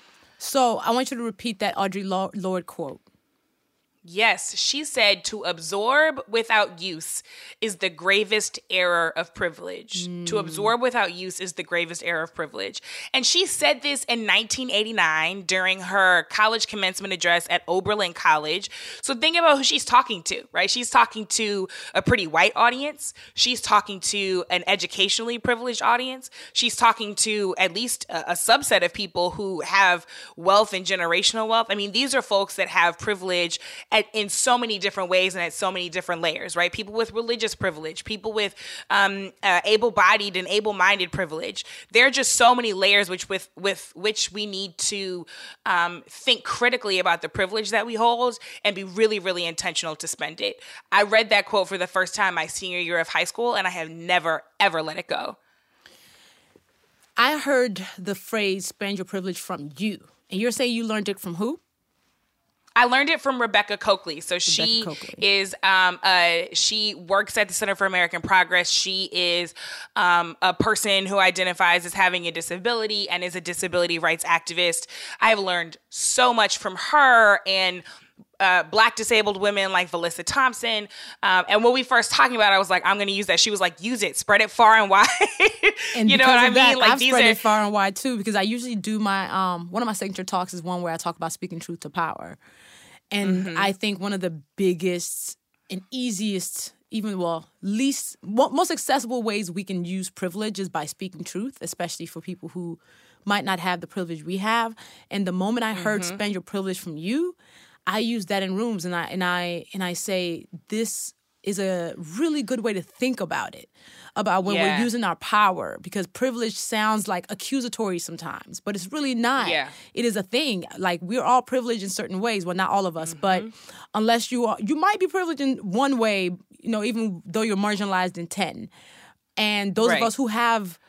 So I want you to repeat that Audre Lorde quote. Yes, she said, to absorb without use is the gravest error of privilege. Mm. To absorb without use is the gravest error of privilege. And she said this in nineteen eighty-nine during her college commencement address at Oberlin College. So think about who she's talking to, right? She's talking to a pretty white audience. She's talking to an educationally privileged audience. She's talking to at least a, a subset of people who have wealth and generational wealth. I mean, these are folks that have privilege at, in so many different ways and at so many different layers, right? People with religious privilege, people with um, uh, able-bodied and able-minded privilege. There are just so many layers which with with which we need to um, think critically about the privilege that we hold and be really, really intentional to spend it. I read that quote for the first time my senior year of high school, and I have never, ever let it go. I heard the phrase "spend your privilege" from you, and you're saying you learned it from who? I learned it from Rebecca Coakley. So Rebecca she Coakley. is, um, uh, she works at the Center for American Progress. She is um, a person who identifies as having a disability and is a disability rights activist. I have learned so much from her and Uh, Black disabled women like Valissa Thompson. Um, and when we first talking about it, I was like, I'm going to use that. She was like, use it, spread it far and wide. And you know what I mean? That, like I've these spread are- it far and wide too, because I usually do my, um, one of my signature talks is one where I talk about speaking truth to power. And mm-hmm. I think one of the biggest and easiest, even, well, least, most accessible ways we can use privilege is by speaking truth, especially for people who might not have the privilege we have. And the moment I heard mm-hmm. spend your privilege from you, I use that in rooms, and I and I and I say this is a really good way to think about it, about when yeah. we're using our power, because privilege sounds like accusatory sometimes, but it's really not. Yeah. It is a thing. Like, we're all privileged in certain ways. Well, not all of us, mm-hmm. but unless you are, you might be privileged in one way, you know, even though you're marginalized in ten. And those right. of us who have,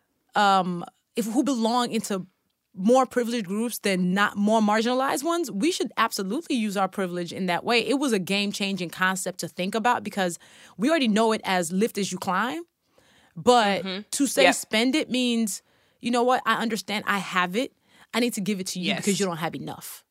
um, if who belong into more privileged groups than not more marginalized ones, we should absolutely use our privilege in that way. It was a game-changing concept to think about, because we already know it as lift as you climb. But mm-hmm. to say yep. spend it means, you know what, I understand I have it. I need to give it to you yes. because you don't have enough.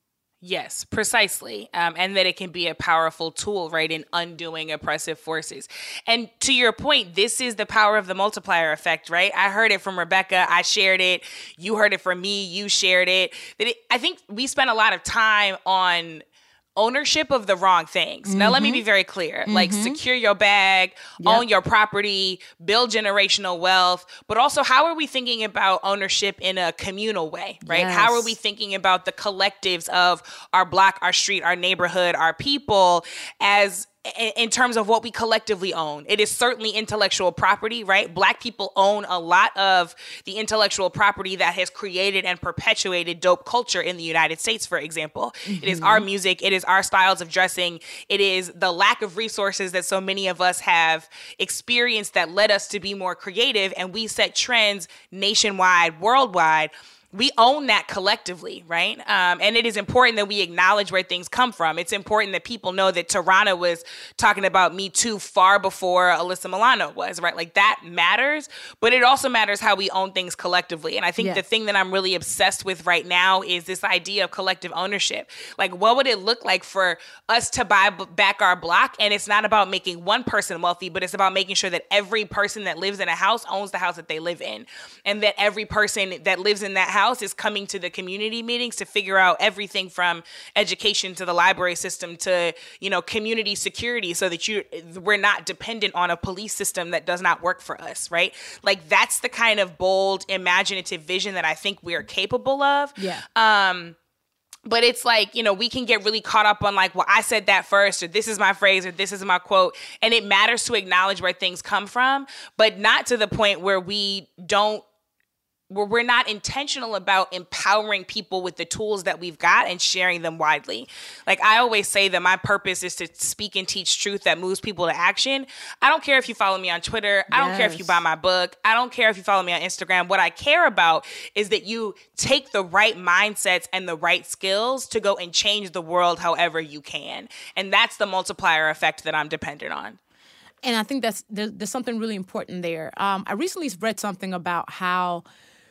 Yes, precisely. Um, and that it can be a powerful tool, right, in undoing oppressive forces. And to your point, this is the power of the multiplier effect, right? I heard it from Rebecca. I shared it. You heard it from me. You shared it. That it, I think we spent a lot of time on ownership of the wrong things. Mm-hmm. Now, let me be very clear. Mm-hmm. Like, secure your bag, yep. own your property, build generational wealth, but also how are we thinking about ownership in a communal way, right? Yes. How are we thinking about the collectives of our block, our street, our neighborhood, our people as in terms of what we collectively own? It is certainly intellectual property, right? Black people own a lot of the intellectual property that has created and perpetuated dope culture in the United States, for example. Mm-hmm. It is our music. It is our styles of dressing. It is the lack of resources that so many of us have experienced that led us to be more creative, and we set trends nationwide, worldwide. We own that collectively, right? Um, and it is important that we acknowledge where things come from. It's important that people know that Tarana was talking about Me Too far before Alyssa Milano was, right? Like, that matters, but it also matters how we own things collectively. And I think yes. the thing that I'm really obsessed with right now is this idea of collective ownership. Like, what would it look like for us to buy b- back our block? And it's not about making one person wealthy, but it's about making sure that every person that lives in a house owns the house that they live in, and that every person that lives in that house house is coming to the community meetings to figure out everything from education to the library system to, you know, community security, so that you we're not dependent on a police system that does not work for us, right? Like, that's the kind of bold, imaginative vision that I think we are capable of. Yeah. Um, But it's like, you know, we can get really caught up on like, well, I said that first, or this is my phrase, or this is my quote. And it matters to acknowledge where things come from, but not to the point where we don't where we're not intentional about empowering people with the tools that we've got and sharing them widely. Like, I always say that my purpose is to speak and teach truth that moves people to action. I don't care if you follow me on Twitter. I don't yes. care if you buy my book. I don't care if you follow me on Instagram. What I care about is that you take the right mindsets and the right skills to go and change the world however you can. And that's the multiplier effect that I'm dependent on. And I think that's there's, there's something really important there. Um, I recently read something about how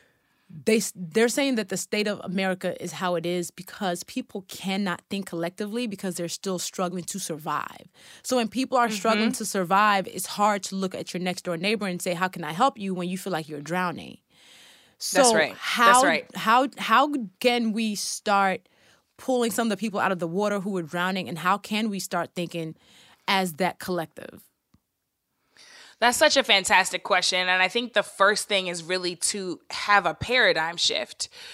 They, they're saying that the state of America is how it is because people cannot think collectively because they're still struggling to survive. So when people are mm-hmm. struggling to survive, it's hard to look at your next door neighbor and say, how can I help you, when you feel like you're drowning? So That's right. How, That's right. How, how can we start pulling some of the people out of the water who are drowning, and how can we start thinking as that collective? That's such a fantastic question. And I think the first thing is really to have a paradigm shift.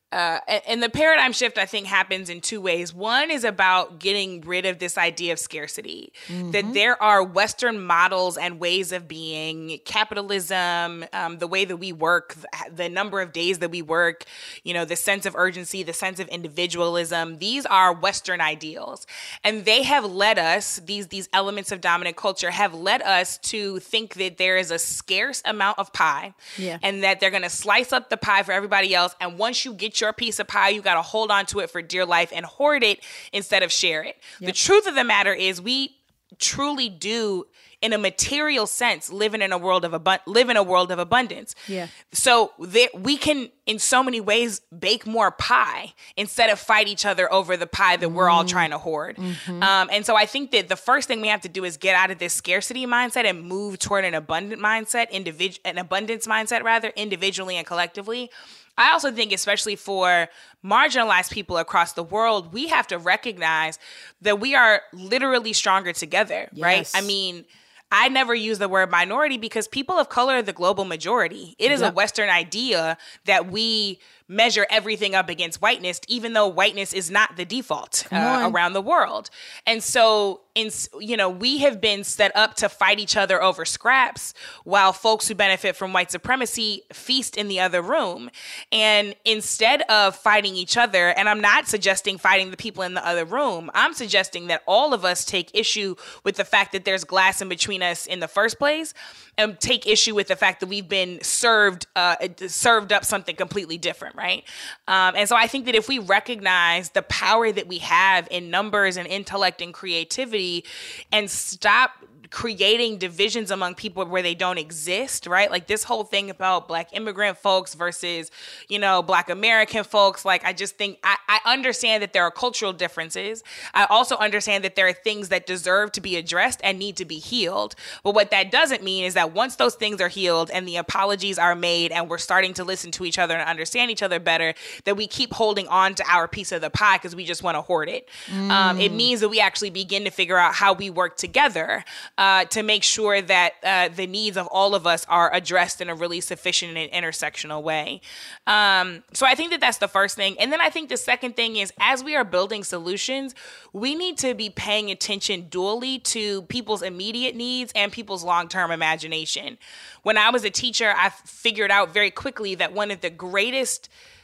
Uh, and the paradigm shift, I think, happens in two ways. One is about getting rid of this idea of scarcity, mm-hmm. that there are Western models and ways of being, capitalism, um, the way that we work, the number of days that we work, you know, the sense of urgency, the sense of individualism. These are Western ideals. And they have led us, these, these elements of dominant culture have led us to think that there is a scarce amount of pie, yeah. and that they're going to slice up the pie for everybody else. And once you get your piece of pie, you got to hold on to it for dear life and hoard it instead of share it. Yep. The truth of the matter is we truly do, in a material sense, live in a world of abu- live in a world of abundance. Yeah. So there, we can, in so many ways, bake more pie instead of fight each other over the pie that mm. we're all trying to hoard. Mm-hmm. Um, and so I think that the first thing we have to do is get out of this scarcity mindset and move toward an abundant mindset, individ- an abundance mindset rather, individually and collectively. I also think, especially for marginalized people across the world, we have to recognize that we are literally stronger together, yes. right? I mean, I never use the word minority because people of color are the global majority. It is yep. a Western idea that we measure everything up against whiteness, even though whiteness is not the default uh, around the world. And so, in, you know, we have been set up to fight each other over scraps while folks who benefit from white supremacy feast in the other room. And instead of fighting each other, and I'm not suggesting fighting the people in the other room, I'm suggesting that all of us take issue with the fact that there's glass in between us in the first place, and take issue with the fact that we've been served uh, served up something completely different, right? Um, and so I think that if we recognize the power that we have in numbers and intellect and creativity and stop creating divisions among people where they don't exist, right? Like this whole thing about Black immigrant folks versus, you know, Black American folks. Like, I just think I, I understand that there are cultural differences. I also understand that there are things that deserve to be addressed and need to be healed. But what that doesn't mean is that once those things are healed and the apologies are made and we're starting to listen to each other and understand each other better, that we keep holding on to our piece of the pie because we just want to hoard it. Mm. Um, it means that we actually begin to figure out how we work together Uh, to make sure that uh, the needs of all of us are addressed in a really sufficient and intersectional way. Um, so I think that that's the first thing. And then I think the second thing is, as we are building solutions, we need to be paying attention dually to people's immediate needs and people's long-term imagination. When I was a teacher, I figured out very quickly that one of the greatest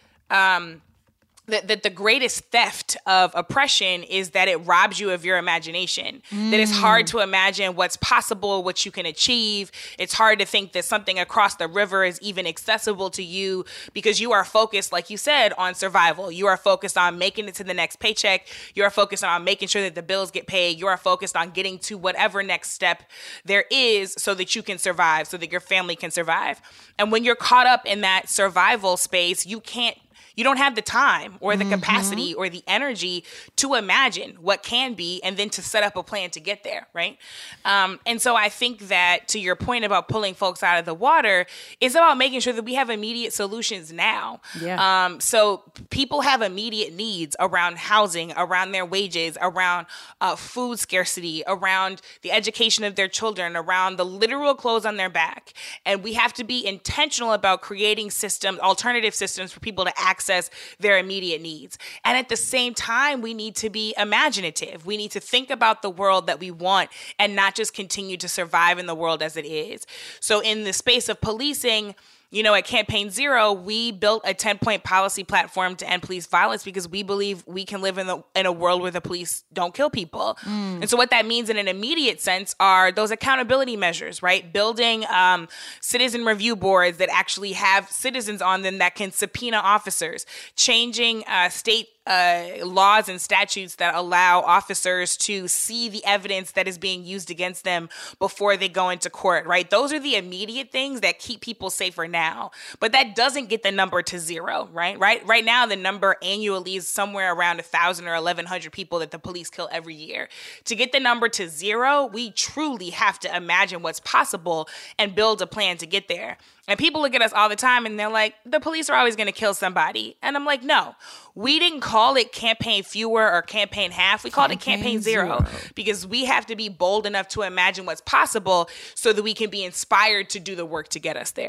um, That, that the greatest theft of oppression is that it robs you of your imagination. Mm. That it's hard to imagine what's possible, what you can achieve. It's hard to think that something across the river is even accessible to you because you are focused, like you said, on survival. You are focused on making it to the next paycheck. You are focused on making sure that the bills get paid. You are focused on getting to whatever next step there is so that you can survive, so that your family can survive. And when you're caught up in that survival space, you can't You don't have the time or the mm-hmm. capacity or the energy to imagine what can be and then to set up a plan to get there, right? Um, and so I think that, to your point about pulling folks out of the water, it's about making sure that we have immediate solutions now. Yeah. Um, so people have immediate needs around housing, around their wages, around uh, food scarcity, around the education of their children, around the literal clothes on their back. And we have to be intentional about creating systems, alternative systems for people to access access their immediate needs. And at the same time, we need to be imaginative. We need to think about the world that we want and not just continue to survive in the world as it is. So in the space of policing, you know, at Campaign Zero, we built a ten-point policy platform to end police violence because we believe we can live in, the, in a world where the police don't kill people. Mm. And so what that means in an immediate sense are those accountability measures, right? Building um, citizen review boards that actually have citizens on them that can subpoena officers, changing uh, state Uh, laws and statutes that allow officers to see the evidence that is being used against them before they go into court, right? Those are the immediate things that keep people safer now. But that doesn't get the number to zero, right? Right right now, the number annually is somewhere around one thousand or eleven hundred people that the police kill every year. To get the number to zero, we truly have to imagine what's possible and build a plan to get there. And people look at us all the time and they're like, the police are always going to kill somebody. And I'm like, no, we didn't call it campaign fewer or campaign half. We called campaign it campaign zero, zero because we have to be bold enough to imagine what's possible so that we can be inspired to do the work to get us there.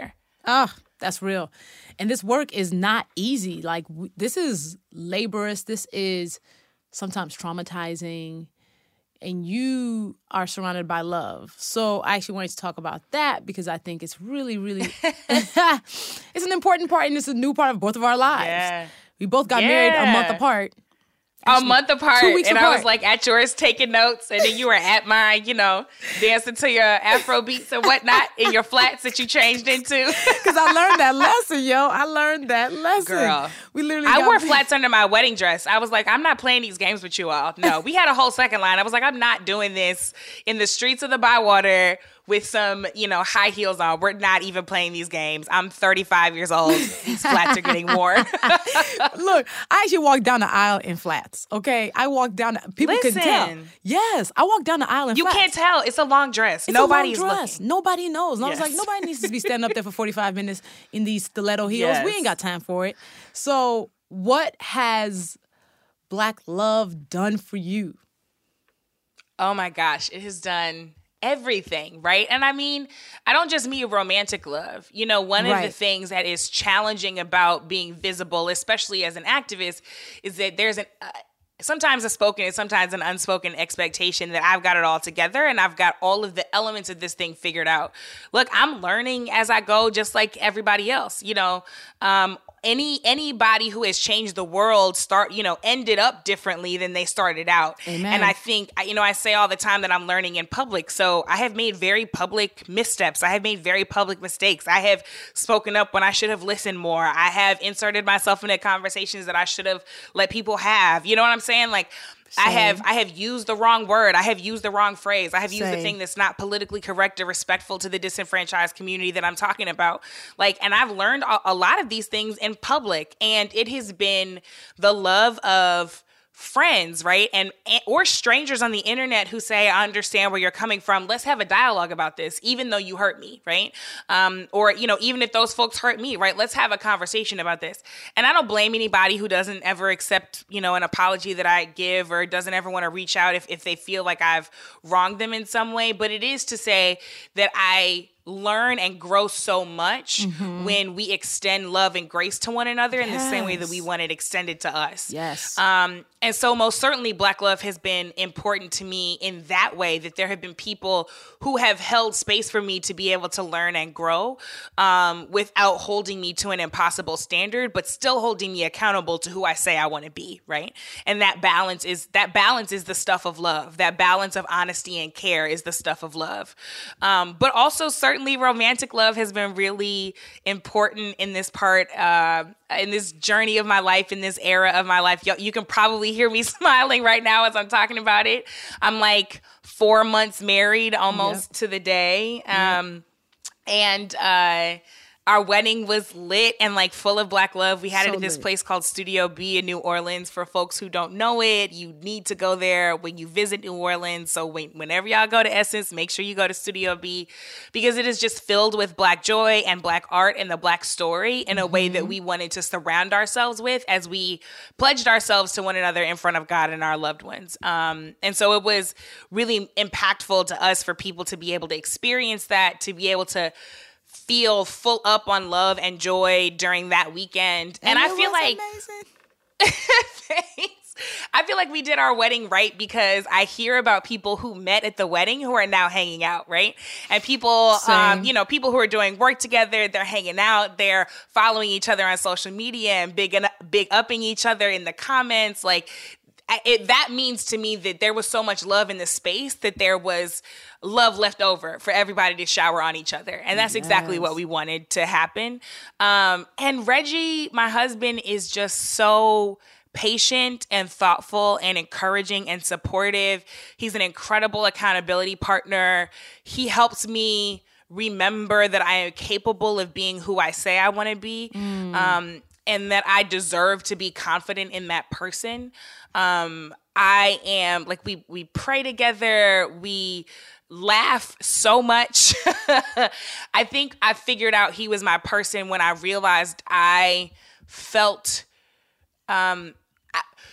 Oh, that's real. And this work is not easy. Like, w- this is laborious. This is sometimes traumatizing. And you are surrounded by love. So I actually wanted to talk about that because I think it's really, really, it's an important part, and it's a new part of both of our lives. Yeah. We both got Yeah. married a month apart. Actually, a month apart. two weeks and apart. I was like at yours taking notes, and then you were at mine, you know, dancing to your Afro beats and whatnot in your flats that you changed into. Because I learned that lesson, yo. I learned that lesson. Girl. We literally I got wore married. flats under my wedding dress. I was like, I'm not playing these games with you all. No, we had a whole second line. I was like, I'm not doing this in the streets of the Bywater with some, you know, high heels on. We're not even playing these games. I'm thirty-five years old. These flats are getting worn. Look, I actually walked down the aisle in flats, okay? I walked down, the, people couldn't tell. Listen. Yes, I walked down the aisle in You flats. can't tell. It's a long dress. It's Nobody's a long dress. looking. Nobody knows. And I was Yes. like, nobody needs to be standing up there for forty-five minutes in these stiletto heels. We Yes. ain't got time for it. So what has Black love done for you? Oh my gosh, it has done everything, right? And I mean, I don't just mean romantic love. You know, one of Right. the things that is challenging about being visible, especially as an activist, is that there's an uh, sometimes a spoken and sometimes an unspoken expectation that I've got it all together and I've got all of the elements of this thing figured out. Look, I'm learning as I go, just like everybody else. You know, um, any anybody who has changed the world start, you know, ended up differently than they started out. Amen. And I think, you know, I say all the time that I'm learning in public. So I have made very public missteps. I have made very public mistakes. I have spoken up when I should have listened more. I have inserted myself into conversations that I should have let people have. You know what I'm saying? Like, I have I have used the wrong word. I have used the wrong phrase. I have used the Same. thing that's not politically correct or respectful to the disenfranchised community that I'm talking about. Like, and I've learned a, a lot of these things in public, and it has been the love of friends, right? And, and or strangers on the internet who say, I understand where you're coming from. Let's have a dialogue about this, even though you hurt me, right? Um, or, you know, even if those folks hurt me, right? Let's have a conversation about this. And I don't blame anybody who doesn't ever accept, you know, an apology that I give or doesn't ever want to reach out if, if they feel like I've wronged them in some way. But it is to say that I learn and grow so much Mm-hmm. when we extend love and grace to one another in the same way that Yes. we want it extended to us. Yes. Um, and so most certainly Black love has been important to me in that way, that there have been people who have held space for me to be able to learn and grow um, without holding me to an impossible standard, but still holding me accountable to who I say I want to be, right? And that balance is that balance is the stuff of love. That balance of honesty and care is the stuff of love. Um, but also certainly romantic love has been really important in this part, uh, in this journey of my life, in this era of my life. You, you can probably hear me smiling right now as I'm talking about it. I'm like four months married almost Yep. to the day. Um, and uh, our wedding was lit and like full of Black love. We had So it at this lit. place called Studio B in New Orleans. For folks who don't know it, you need to go there when you visit New Orleans. So when, whenever y'all go to Essence, make sure you go to Studio B, because it is just filled with Black joy and Black art and the Black story in a way that we wanted to surround ourselves with as we pledged ourselves to one another in front of God and our loved ones. Um, and so it was really impactful to us for people to be able to experience that, to be able to feel full up on love and joy during that weekend. And, I it feel was like amazing. Thanks. I feel like we did our wedding right, because I hear about people who met at the wedding who are now hanging out, right? And people, um, Same. you know, people who are doing work together, they're hanging out, they're following each other on social media and big, big upping each other in the comments. Like, I- it, that means to me that there was so much love in the space that there was love left over for everybody to shower on each other. And that's exactly Yes. what we wanted to happen. Um, and Reggie, my husband, is just so patient and thoughtful and encouraging and supportive. He's an incredible accountability partner. He helps me remember that I am capable of being who I say I want to be. Um, and that I deserve to be confident in that person. Um, I am, like, we we pray together, we laugh so much. I think I figured out he was my person when I realized I felt um, I,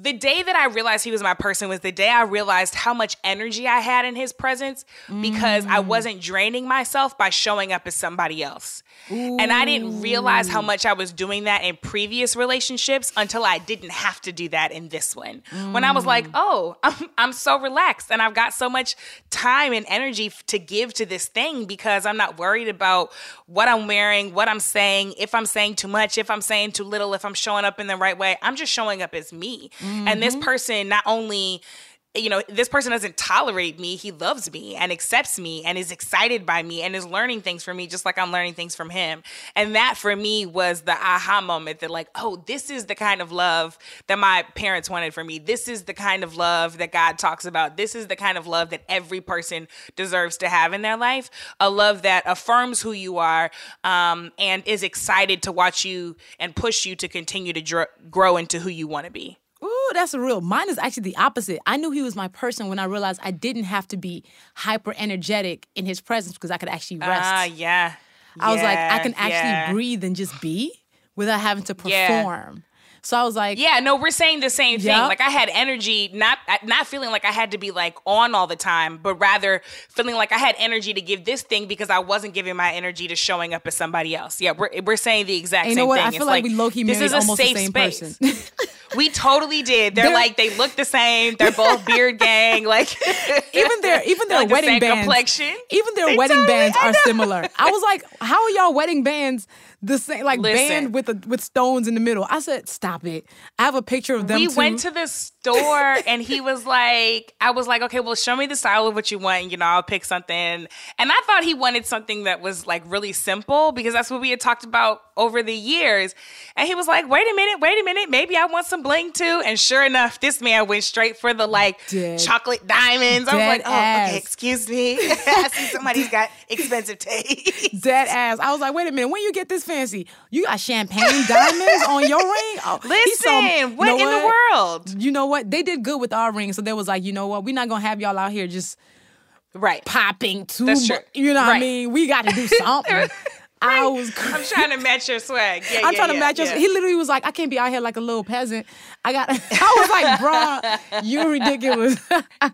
The day that I realized he was my person was the day I realized how much energy I had in his presence because mm. I wasn't draining myself by showing up as somebody else. Ooh. And I didn't realize how much I was doing that in previous relationships until I didn't have to do that in this one. Mm. When I was like, oh, I'm, I'm so relaxed and I've got so much time and energy f- to give to this thing because I'm not worried about what I'm wearing, what I'm saying, if I'm saying too much, if I'm saying too little, if I'm showing up in the right way. I'm just showing up as me. Mm-hmm. And this person not only, you know, this person doesn't tolerate me. He loves me and accepts me and is excited by me and is learning things from me just like I'm learning things from him. And that for me was the aha moment that like, oh, this is the kind of love that my parents wanted for me. This is the kind of love that God talks about. This is the kind of love that every person deserves to have in their life. A love that affirms who you are um, and is excited to watch you and push you to continue to dr- grow into who you want to be. Ooh, that's real. Mine is actually the opposite. I knew he was my person when I realized I didn't have to be hyper energetic in his presence because I could actually rest. Ah, uh, yeah. I yeah, was like, I can actually yeah. breathe and just be without having to perform. Yeah. So I was like, yeah, no, we're saying the same thing. Yep. Like I had energy, not not feeling like I had to be like on all the time, but rather feeling like I had energy to give this thing because I wasn't giving my energy to showing up as somebody else. Yeah, we're we're saying the exact and same you know what? thing. I feel it's like, like we low-key this married is a almost safe the same space. person. We totally did. They're, They're like they look the same. They're both beard gang. Like even their even their like wedding the bands. Complexion. Even their they wedding totally, bands are similar. I was like, how are y'all wedding bands the same? Like Listen, band with a, with stones in the middle. I said, stop it. I have a picture of them. We too. went to the store and he was like, I was like, okay, well, show me the style of what you want. And, you know, I'll pick something. And I thought he wanted something that was like really simple because that's what we had talked about over the years. And he was like, wait a minute, wait a minute. Maybe I want some bling too. And sure enough, this man went straight for the like Dead. chocolate diamonds. I was like, oh, ass. okay, excuse me. I see somebody's got expensive taste. Dead ass. I was like, wait a minute. When you get this fancy, you got champagne diamonds on your ring? Oh, Listen, what in the world? You know what? They did good with our ring. So they was like, you know what? We're not going to have y'all out here just right popping too much. You know right. what I mean? We got to do something. I was crazy. I'm trying to match your swag. Yeah, I'm yeah, trying to yeah, match your yeah. He literally was like, I can't be out here like a little peasant. I got, I was like, bruh, you're ridiculous.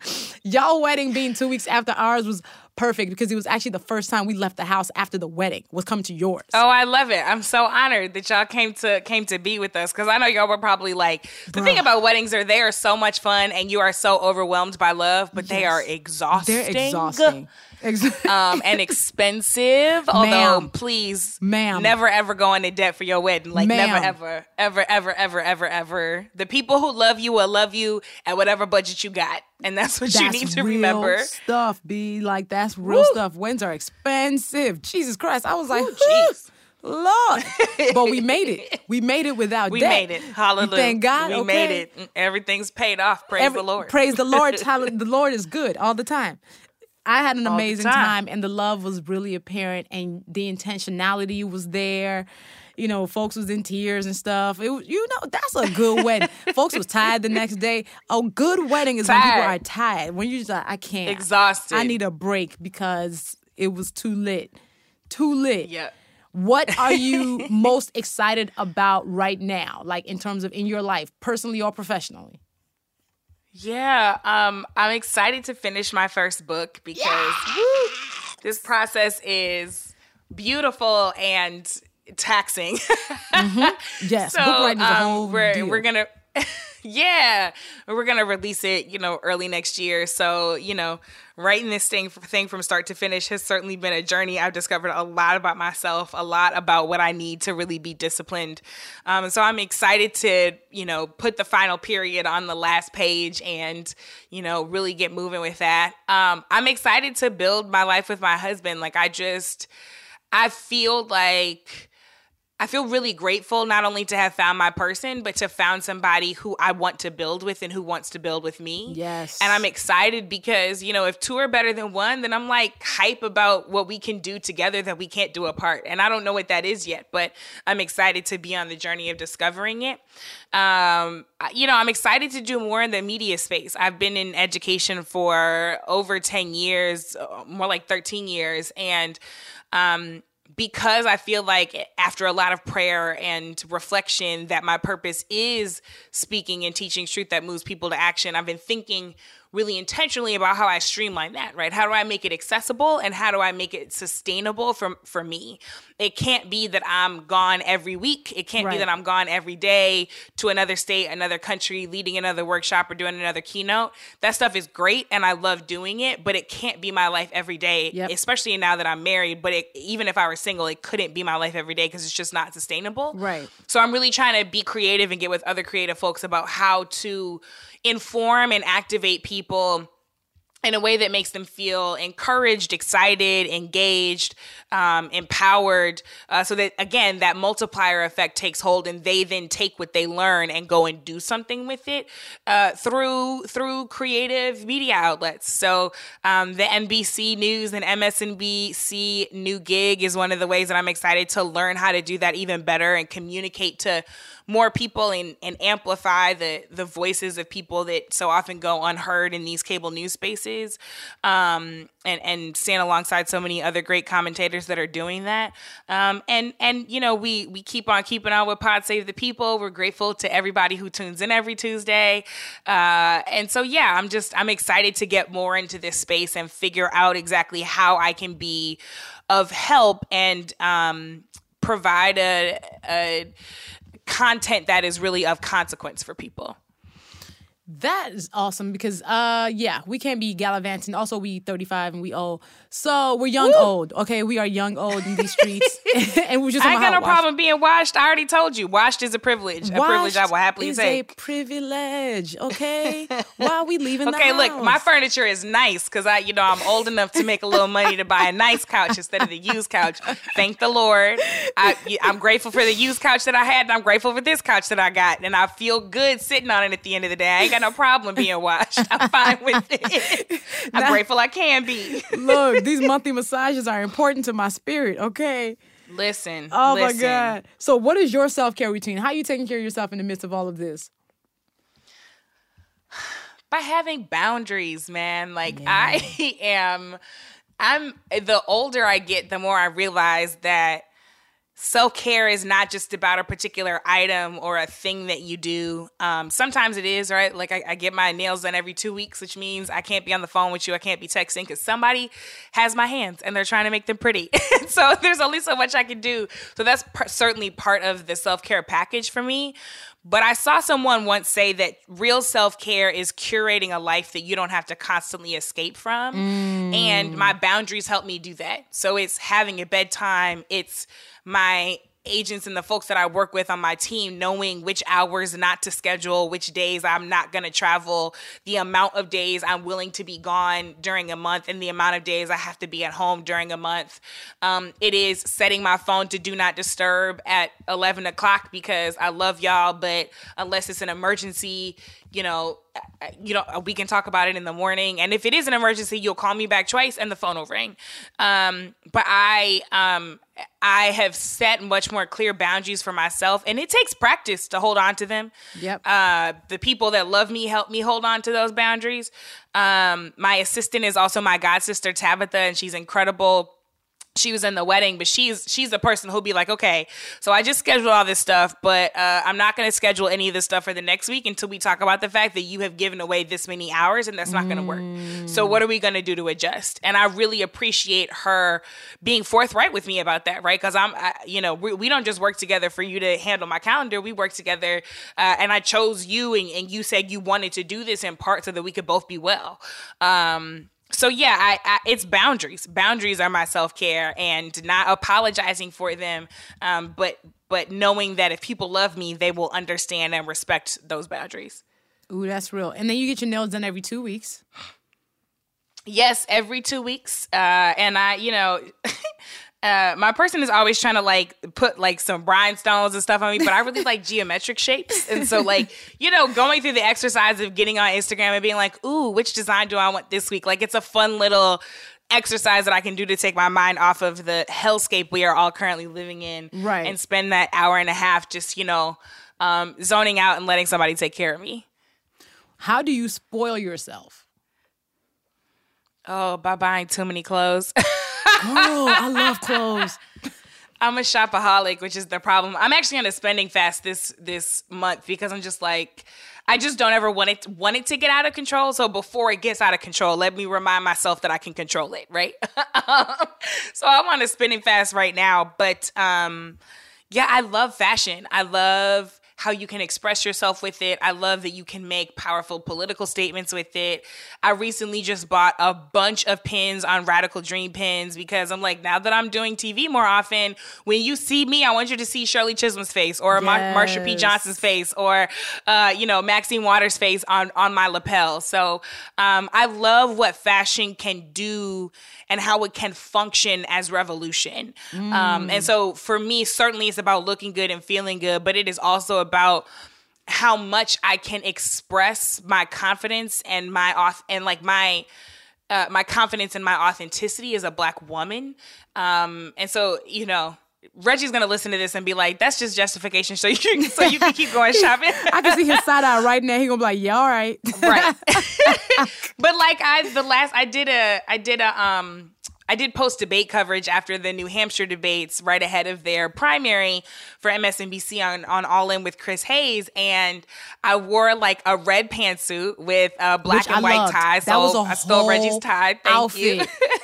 Y'all wedding being two weeks after ours was perfect because it was actually the first time we left the house after the wedding was coming to yours. Oh, I love it. I'm so honored that y'all came to came to be with us because I know y'all were probably like, the Bruh. thing about weddings are they are so much fun and you are so overwhelmed by love, but yes. they are exhausting. They're exhausting. um, and expensive. Although, Ma'am. please, Ma'am. never ever go into debt for your wedding. Like, Ma'am. never, ever, ever, ever, ever, ever, ever. The people who love you will love you at whatever budget you got. And that's what that's you need to real remember. Stuff, B. Like, that's real Woo. stuff. Weddings are expensive. Jesus Christ. I was like, jeez. Lord. But we made it. We made it without we debt. We made it. Hallelujah. Thank God. We okay. made it. Everything's paid off. Praise Every, the Lord. Praise the Lord. The Lord is good all the time. I had an all amazing time. time, and the love was really apparent, and the intentionality was there. You know, folks was in tears and stuff. It was, you know, that's a good wedding. Folks was tired the next day. A good wedding is tired. when people are tired. When you're just like, I can't. Exhausted. I need a break because it was too lit. Too lit. Yeah. What are you most excited about right now? Like in terms of in your life, personally or professionally? Yeah, um, I'm excited to finish my first book because yes! woo, this process is beautiful and taxing. mm-hmm. Yes, so, book writing is a um, whole we're, deal. We're gonna, yeah, we're gonna release it, you know, early next year. So, you know, writing this thing thing from start to finish has certainly been a journey. I've discovered a lot about myself, a lot about what I need to really be disciplined. Um, so I'm excited to, you know, put the final period on the last page and, you know, really get moving with that. Um, I'm excited to build my life with my husband. Like I just, I feel like I feel really grateful not only to have found my person, but to found somebody who I want to build with and who wants to build with me. Yes. And I'm excited because, you know, if two are better than one, then I'm like hype about what we can do together that we can't do apart. And I don't know what that is yet, but I'm excited to be on the journey of discovering it. Um, you know, I'm excited to do more in the media space. I've been in education for over ten years, more like thirteen years. And, um, because I feel like after a lot of prayer and reflection that my purpose is speaking and teaching truth that moves people to action, I've been thinking really intentionally about how I streamline that, right? How do I make it accessible and how do I make it sustainable for, for me? It can't be that I'm gone every week. It can't Right. be that I'm gone every day to another state, another country, leading another workshop or doing another keynote. That stuff is great and I love doing it, but it can't be my life every day, Yep. especially now that I'm married. But it, even if I were single, it couldn't be my life every day because it's just not sustainable. Right. So I'm really trying to be creative and get with other creative folks about how to inform and activate people in a way that makes them feel encouraged, excited, engaged, um, empowered, uh, so that, again, that multiplier effect takes hold and they then take what they learn and go and do something with it uh, through through creative media outlets. So um, the N B C News and M S N B C New Gig is one of the ways that I'm excited to learn how to do that even better and communicate to more people and, and amplify the the voices of people that so often go unheard in these cable news spaces, um, and, and stand alongside so many other great commentators that are doing that. Um, and, and you know, we we keep on keeping on with Pod Save the People. We're grateful to everybody who tunes in every Tuesday. Uh, and so, yeah, I'm just, I'm excited to get more into this space and figure out exactly how I can be of help and um, provide a, a content that is really of consequence for people. That is awesome because, uh, yeah, we can't be gallivanting. Also, we thirty-five and we old. So we're young Woo! old, okay? We are young old in these streets. And we're just I ain't got no wash. problem being washed. I already told you. Washed is a privilege. A privilege I will happily is take. a privilege, okay? Why are we leaving the Okay, house? look, my furniture is nice because I, you know, I'm old enough to make a little money to buy a nice couch instead of the used couch. Thank the Lord. I, I'm grateful for the used couch that I had, and I'm grateful for this couch that I got, and I feel good sitting on it at the end of the day. I ain't got no problem being washed. I'm fine with it. I'm Now- grateful I can be. Look, these monthly massages are important to my spirit, okay? Listen. Oh, listen. my God. So what is your self-care routine? How are you taking care of yourself in the midst of all of this? By having boundaries, man. Like, I am, I'm, the older I get, the more I realize that self-care is not just about a particular item or a thing that you do. Um, sometimes it is, right? Like I, I get my nails done every two weeks, which means I can't be on the phone with you. I can't be texting because somebody has my hands and they're trying to make them pretty. So there's only so much I can do. So that's per- certainly part of the self-care package for me. But I saw someone once say that real self-care is curating a life that you don't have to constantly escape from. Mm. And my boundaries help me do that. So it's having a bedtime. It's my agents and the folks that I work with on my team knowing which hours not to schedule, which days I'm not going to travel, the amount of days I'm willing to be gone during a month, and the amount of days I have to be at home during a month. Um, it is setting my phone to do not disturb at eleven o'clock because I love y'all, but unless it's an emergency, you know, you know, we can talk about it in the morning. And if it is an emergency, you'll call me back twice and the phone will ring. Um, but I, um, I have set much more clear boundaries for myself, and it takes practice to hold on to them. Yep. Uh, the people that love me help me hold on to those boundaries. Um, my assistant is also my god sister, Tabitha, and she's incredible. She was in the wedding, but she's she's the person who'll be like, okay, so I just scheduled all this stuff, but uh, I'm not going to schedule any of this stuff for the next week until we talk about the fact that you have given away this many hours and that's not going to work. So what are we going to do to adjust? And I really appreciate her being forthright with me about that, right? Because I'm, I, you know, we, we don't just work together for you to handle my calendar. We work together, uh, and I chose you, and, and you said you wanted to do this in part so that we could both be well. Um, So yeah, I, I, it's boundaries. Boundaries are my self-care, and not apologizing for them, um, but but knowing that if people love me, they will understand and respect those boundaries. Ooh, that's real. And then you get your nails done every two weeks. Yes, every two weeks. Uh, and I, you know, uh, my person is always trying to like put like some rhinestones and stuff on me, but I really like geometric shapes. And so like, you know, going through the exercise of getting on Instagram and being like, ooh, which design do I want this week? Like, it's a fun little exercise that I can do to take my mind off of the hellscape we are all currently living in. Right. And spend that hour and a half just, you know, um, zoning out and letting somebody take care of me. How do you spoil yourself? Oh, by buying too many clothes. Oh, I love clothes. I'm a shopaholic, which is the problem. I'm actually on a spending fast this this month because I'm just like, I just don't ever want it want it to get out of control. So before it gets out of control, let me remind myself that I can control it, right? So I'm on a spending fast right now. But um, yeah, I love fashion. I love how you can express yourself with it. I love that you can make powerful political statements with it. I recently just bought a bunch of pins on Radical Dream pins because I'm like, now that I'm doing T V more often, when you see me, I want you to see Shirley Chisholm's face or yes. Mar- Marsha P. Johnson's face or, uh, you know, Maxine Waters' face on, on my lapel. So um, I love what fashion can do and how it can function as revolution. Mm. Um, and so for me, certainly it's about looking good and feeling good, but it is also about how much I can express my confidence and my auth- and like my uh, my confidence and my authenticity as a Black woman. Um, and so, you know, Reggie's gonna listen to this and be like, "That's just justification, so you so you can keep going shopping." I can see his side eye right now. He gonna be like, "Yeah, all right." Right. But like I, the last I did a I did a um. I did post debate coverage after the New Hampshire debates right ahead of their primary for M S N B C on, on All In with Chris Hayes. And I wore like a red pantsuit with a black Which and I white loved. tie. That So was a I stole Reggie's tie. Thank outfit. you.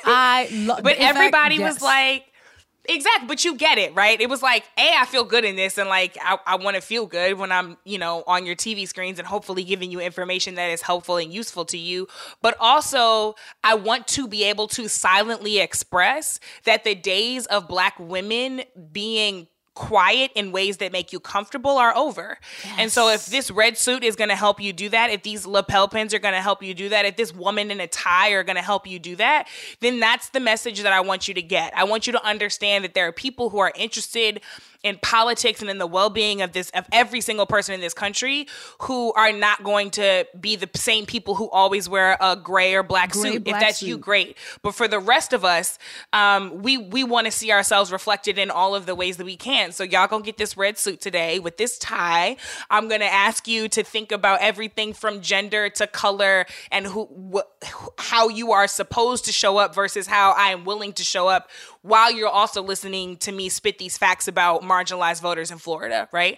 I love But everybody fact, was yes. like, exactly, but you get it, right? It was like, A, I feel good in this, and like, I, I want to feel good when I'm, you know, on your T V screens and hopefully giving you information that is helpful and useful to you. But also, I want to be able to silently express that the days of Black women being quiet in ways that make you comfortable are over. Yes. And so if this red suit is going to help you do that, if these lapel pins are going to help you do that, if this woman in a tie are going to help you do that, then that's the message that I want you to get. I want you to understand that there are people who are interested in politics and in the well-being of this of every single person in this country who are not going to be the same people who always wear a gray or black Gray, suit. black if that's suit. you, great. But for the rest of us, um, we we want to see ourselves reflected in all of the ways that we can. So y'all gonna get this red suit today with this tie. I'm gonna ask you to think about everything from gender to color and who wh- how you are supposed to show up versus how I am willing to show up, while you're also listening to me spit these facts about marginalized voters in Florida, right?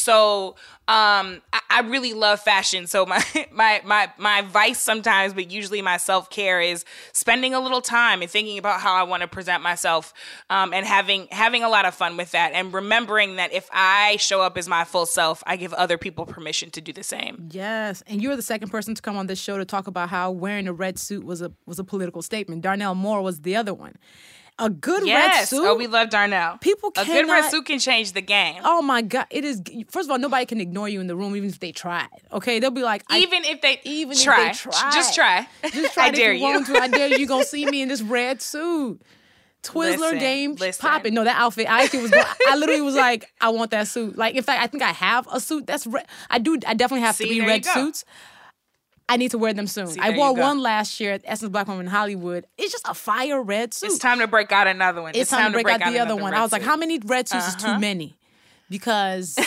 So um, I, I really love fashion. So my my my my vice sometimes, but usually my self-care is spending a little time and thinking about how I want to present myself, um, and having having a lot of fun with that, and remembering that if I show up as my full self, I give other people permission to do the same. Yes, and you were the second person to come on this show to talk about how wearing a red suit was a was a political statement. Darnell Moore was the other one. A good yes. red suit. Oh, we love Darnell. People A cannot, good red suit can change the game. Oh my God, it is. First of all, nobody can ignore you in the room, even if they tried. Okay, they'll be like, I, even if they even try, if they try, just try. Just try. I dare if you. you. Want to. I dare you. You gonna see me in this red suit. Twizzler Listen, game listen. popping. No, that outfit. I actually was. Going, I literally was like, I want that suit. Like, in fact, I think I have a suit that's red. I do. I definitely have See, three there red you go. suits. I need to wear them soon. See, I there wore you go. one last year at Essence Black Woman in Hollywood. It's just a fire red suit. It's time to break out another one. It's, It's, time, to break, out the other one. red I was like, suit. how many red suits is too Uh-huh. many? Because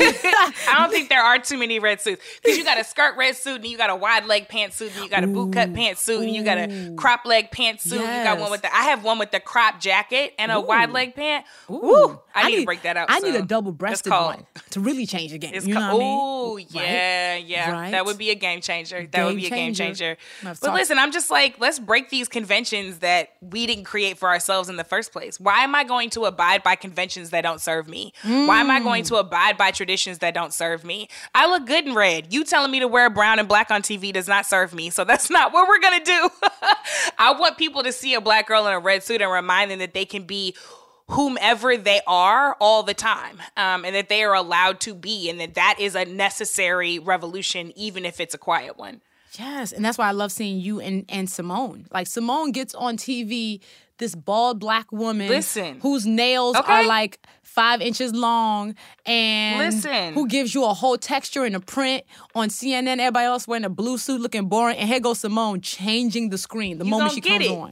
I don't think there are too many red suits, because you got a skirt red suit and you got a wide leg pantsuit and you got a boot cut pantsuit and you got a crop leg pantsuit. And you got one Yes. with the. I have one with the crop jacket and a Ooh. wide leg pant. Ooh. Woo! I, need, to break that out. I need so a double breasted it's called- one to really change the game. It's you know called, what I mean? ooh, Right? yeah, yeah. Right? That would be a game changer. That would Game be a game changer. changer. I'm gonna have to But talk- listen, I'm just like, let's break these conventions that we didn't create for ourselves in the first place. Why am I going to abide by conventions that don't serve me? Why am I going to abide by traditions that don't serve me? I look good in red. You telling me to wear brown and black on T V does not serve me. So that's not what we're going to do. I want people to see a Black girl in a red suit and remind them that they can be whomever they are all the time, um, and that they are allowed to be, and that that is a necessary revolution, even if it's a quiet one. Yes, and that's why I love seeing you and, and Simone. Like, Simone gets on T V, this bald Black woman Listen. whose nails Okay. are like five inches long and Listen. who gives you a whole texture and a print. On C N N, everybody else wearing a blue suit looking boring, and here goes Simone changing the screen the You moment gonna she get comes it. on.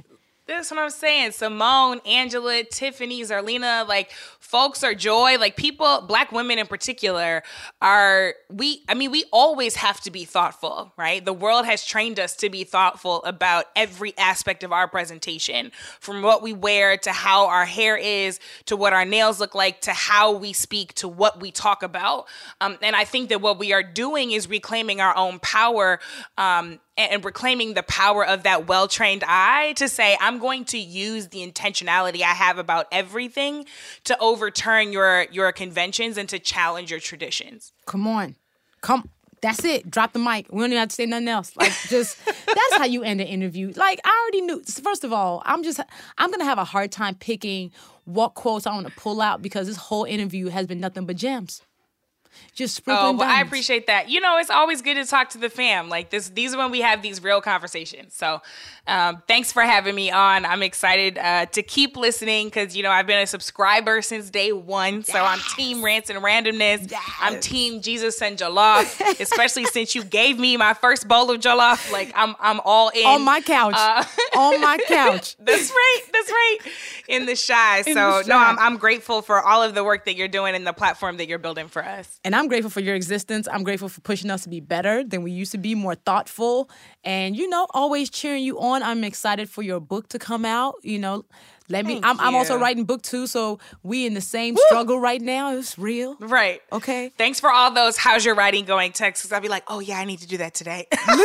That's what I'm saying. Simone, Angela, Tiffany, Zerlina, like folks are Joy, like people, Black women in particular are, we, I mean, we always have to be thoughtful, right? The world has trained us to be thoughtful about every aspect of our presentation, from what we wear to how our hair is, to what our nails look like, to how we speak, to what we talk about. Um, and I think that what we are doing is reclaiming our own power, um, and reclaiming the power of that well-trained eye to say, I'm going to use the intentionality I have about everything to overturn your your conventions and to challenge your traditions. Come on. Come. That's it. Drop the mic. We don't even have to say nothing else. Like, just, that's how you end an interview. Like, I already knew. First of all, I'm just, I'm going to have a hard time picking what quotes I want to pull out because this whole interview has been nothing but gems. Just sprinkling Oh, well, dimes. I appreciate that. You know, it's always good to talk to the fam. Like this, these are when we have these real conversations. So um, thanks for having me on. I'm excited uh, to keep listening because, you know, I've been a subscriber since day one. So yes. I'm team rants and randomness. Yes. I'm team Jesus and Jollof, especially since you gave me my first bowl of Jollof. Like I'm I'm all in. On my couch. Uh, on my couch. That's right. That's right. In the Chi. In so the no, I'm, I'm grateful for all of the work that you're doing and the platform that you're building for us. And I'm grateful for your existence. I'm grateful for pushing us to be better than we used to be, more thoughtful, and, you know, always cheering you on. I'm excited for your book to come out. You know, let me, I'm, I'm also writing book too, so we in the same Woo! struggle right now. It's real. Right. Okay. Thanks for all those how's your writing going texts, because I'll be like, oh yeah, I need to do that today.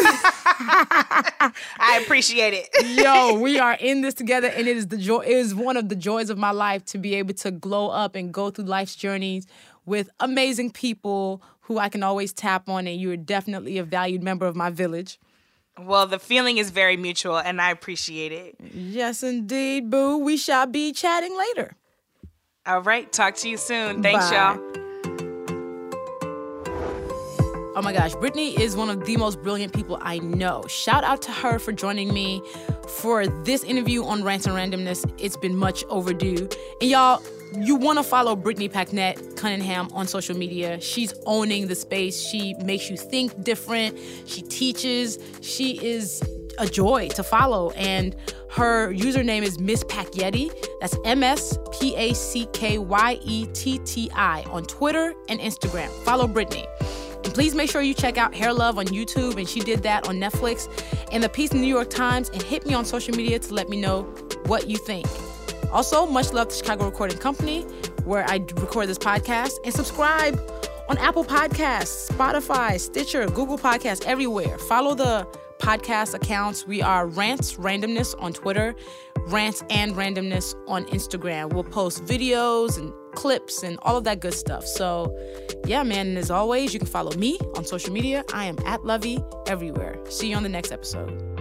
I appreciate it. Yo, we are in this together, and it is the joy, it is one of the joys of my life to be able to glow up and go through life's journeys with amazing people who I can always tap on, and you are definitely a valued member of my village. Well, the feeling is very mutual, and I appreciate it. Yes, indeed, boo. We shall be chatting later. All right. Talk to you soon. Thanks, Bye. y'all. Oh my gosh, Brittany is one of the most brilliant people I know. Shout out to her for joining me for this interview on Rants and Randomness. It's been much overdue. And y'all, you want to follow Brittany Packnett Cunningham on social media. She's owning the space. She makes you think different. She teaches. She is a joy to follow. And her username is Miss Pacyetti. That's M S P A C K Y E T T I on Twitter and Instagram. Follow Brittany. And please make sure you check out Hair Love on YouTube, and she did that on Netflix, and the piece in the New York Times, and hit me on social media to let me know what you think. Also, much love to Chicago Recording Company, where I record this podcast, and subscribe on Apple Podcasts, Spotify, Stitcher, Google Podcasts, everywhere. Follow the podcast accounts. We are Rants Randomness on Twitter, Rants and Randomness on Instagram. We'll post videos and clips and all of that good stuff. So yeah, man, and as always, you can follow me on social media. I am at Lovey everywhere. See you on the next episode.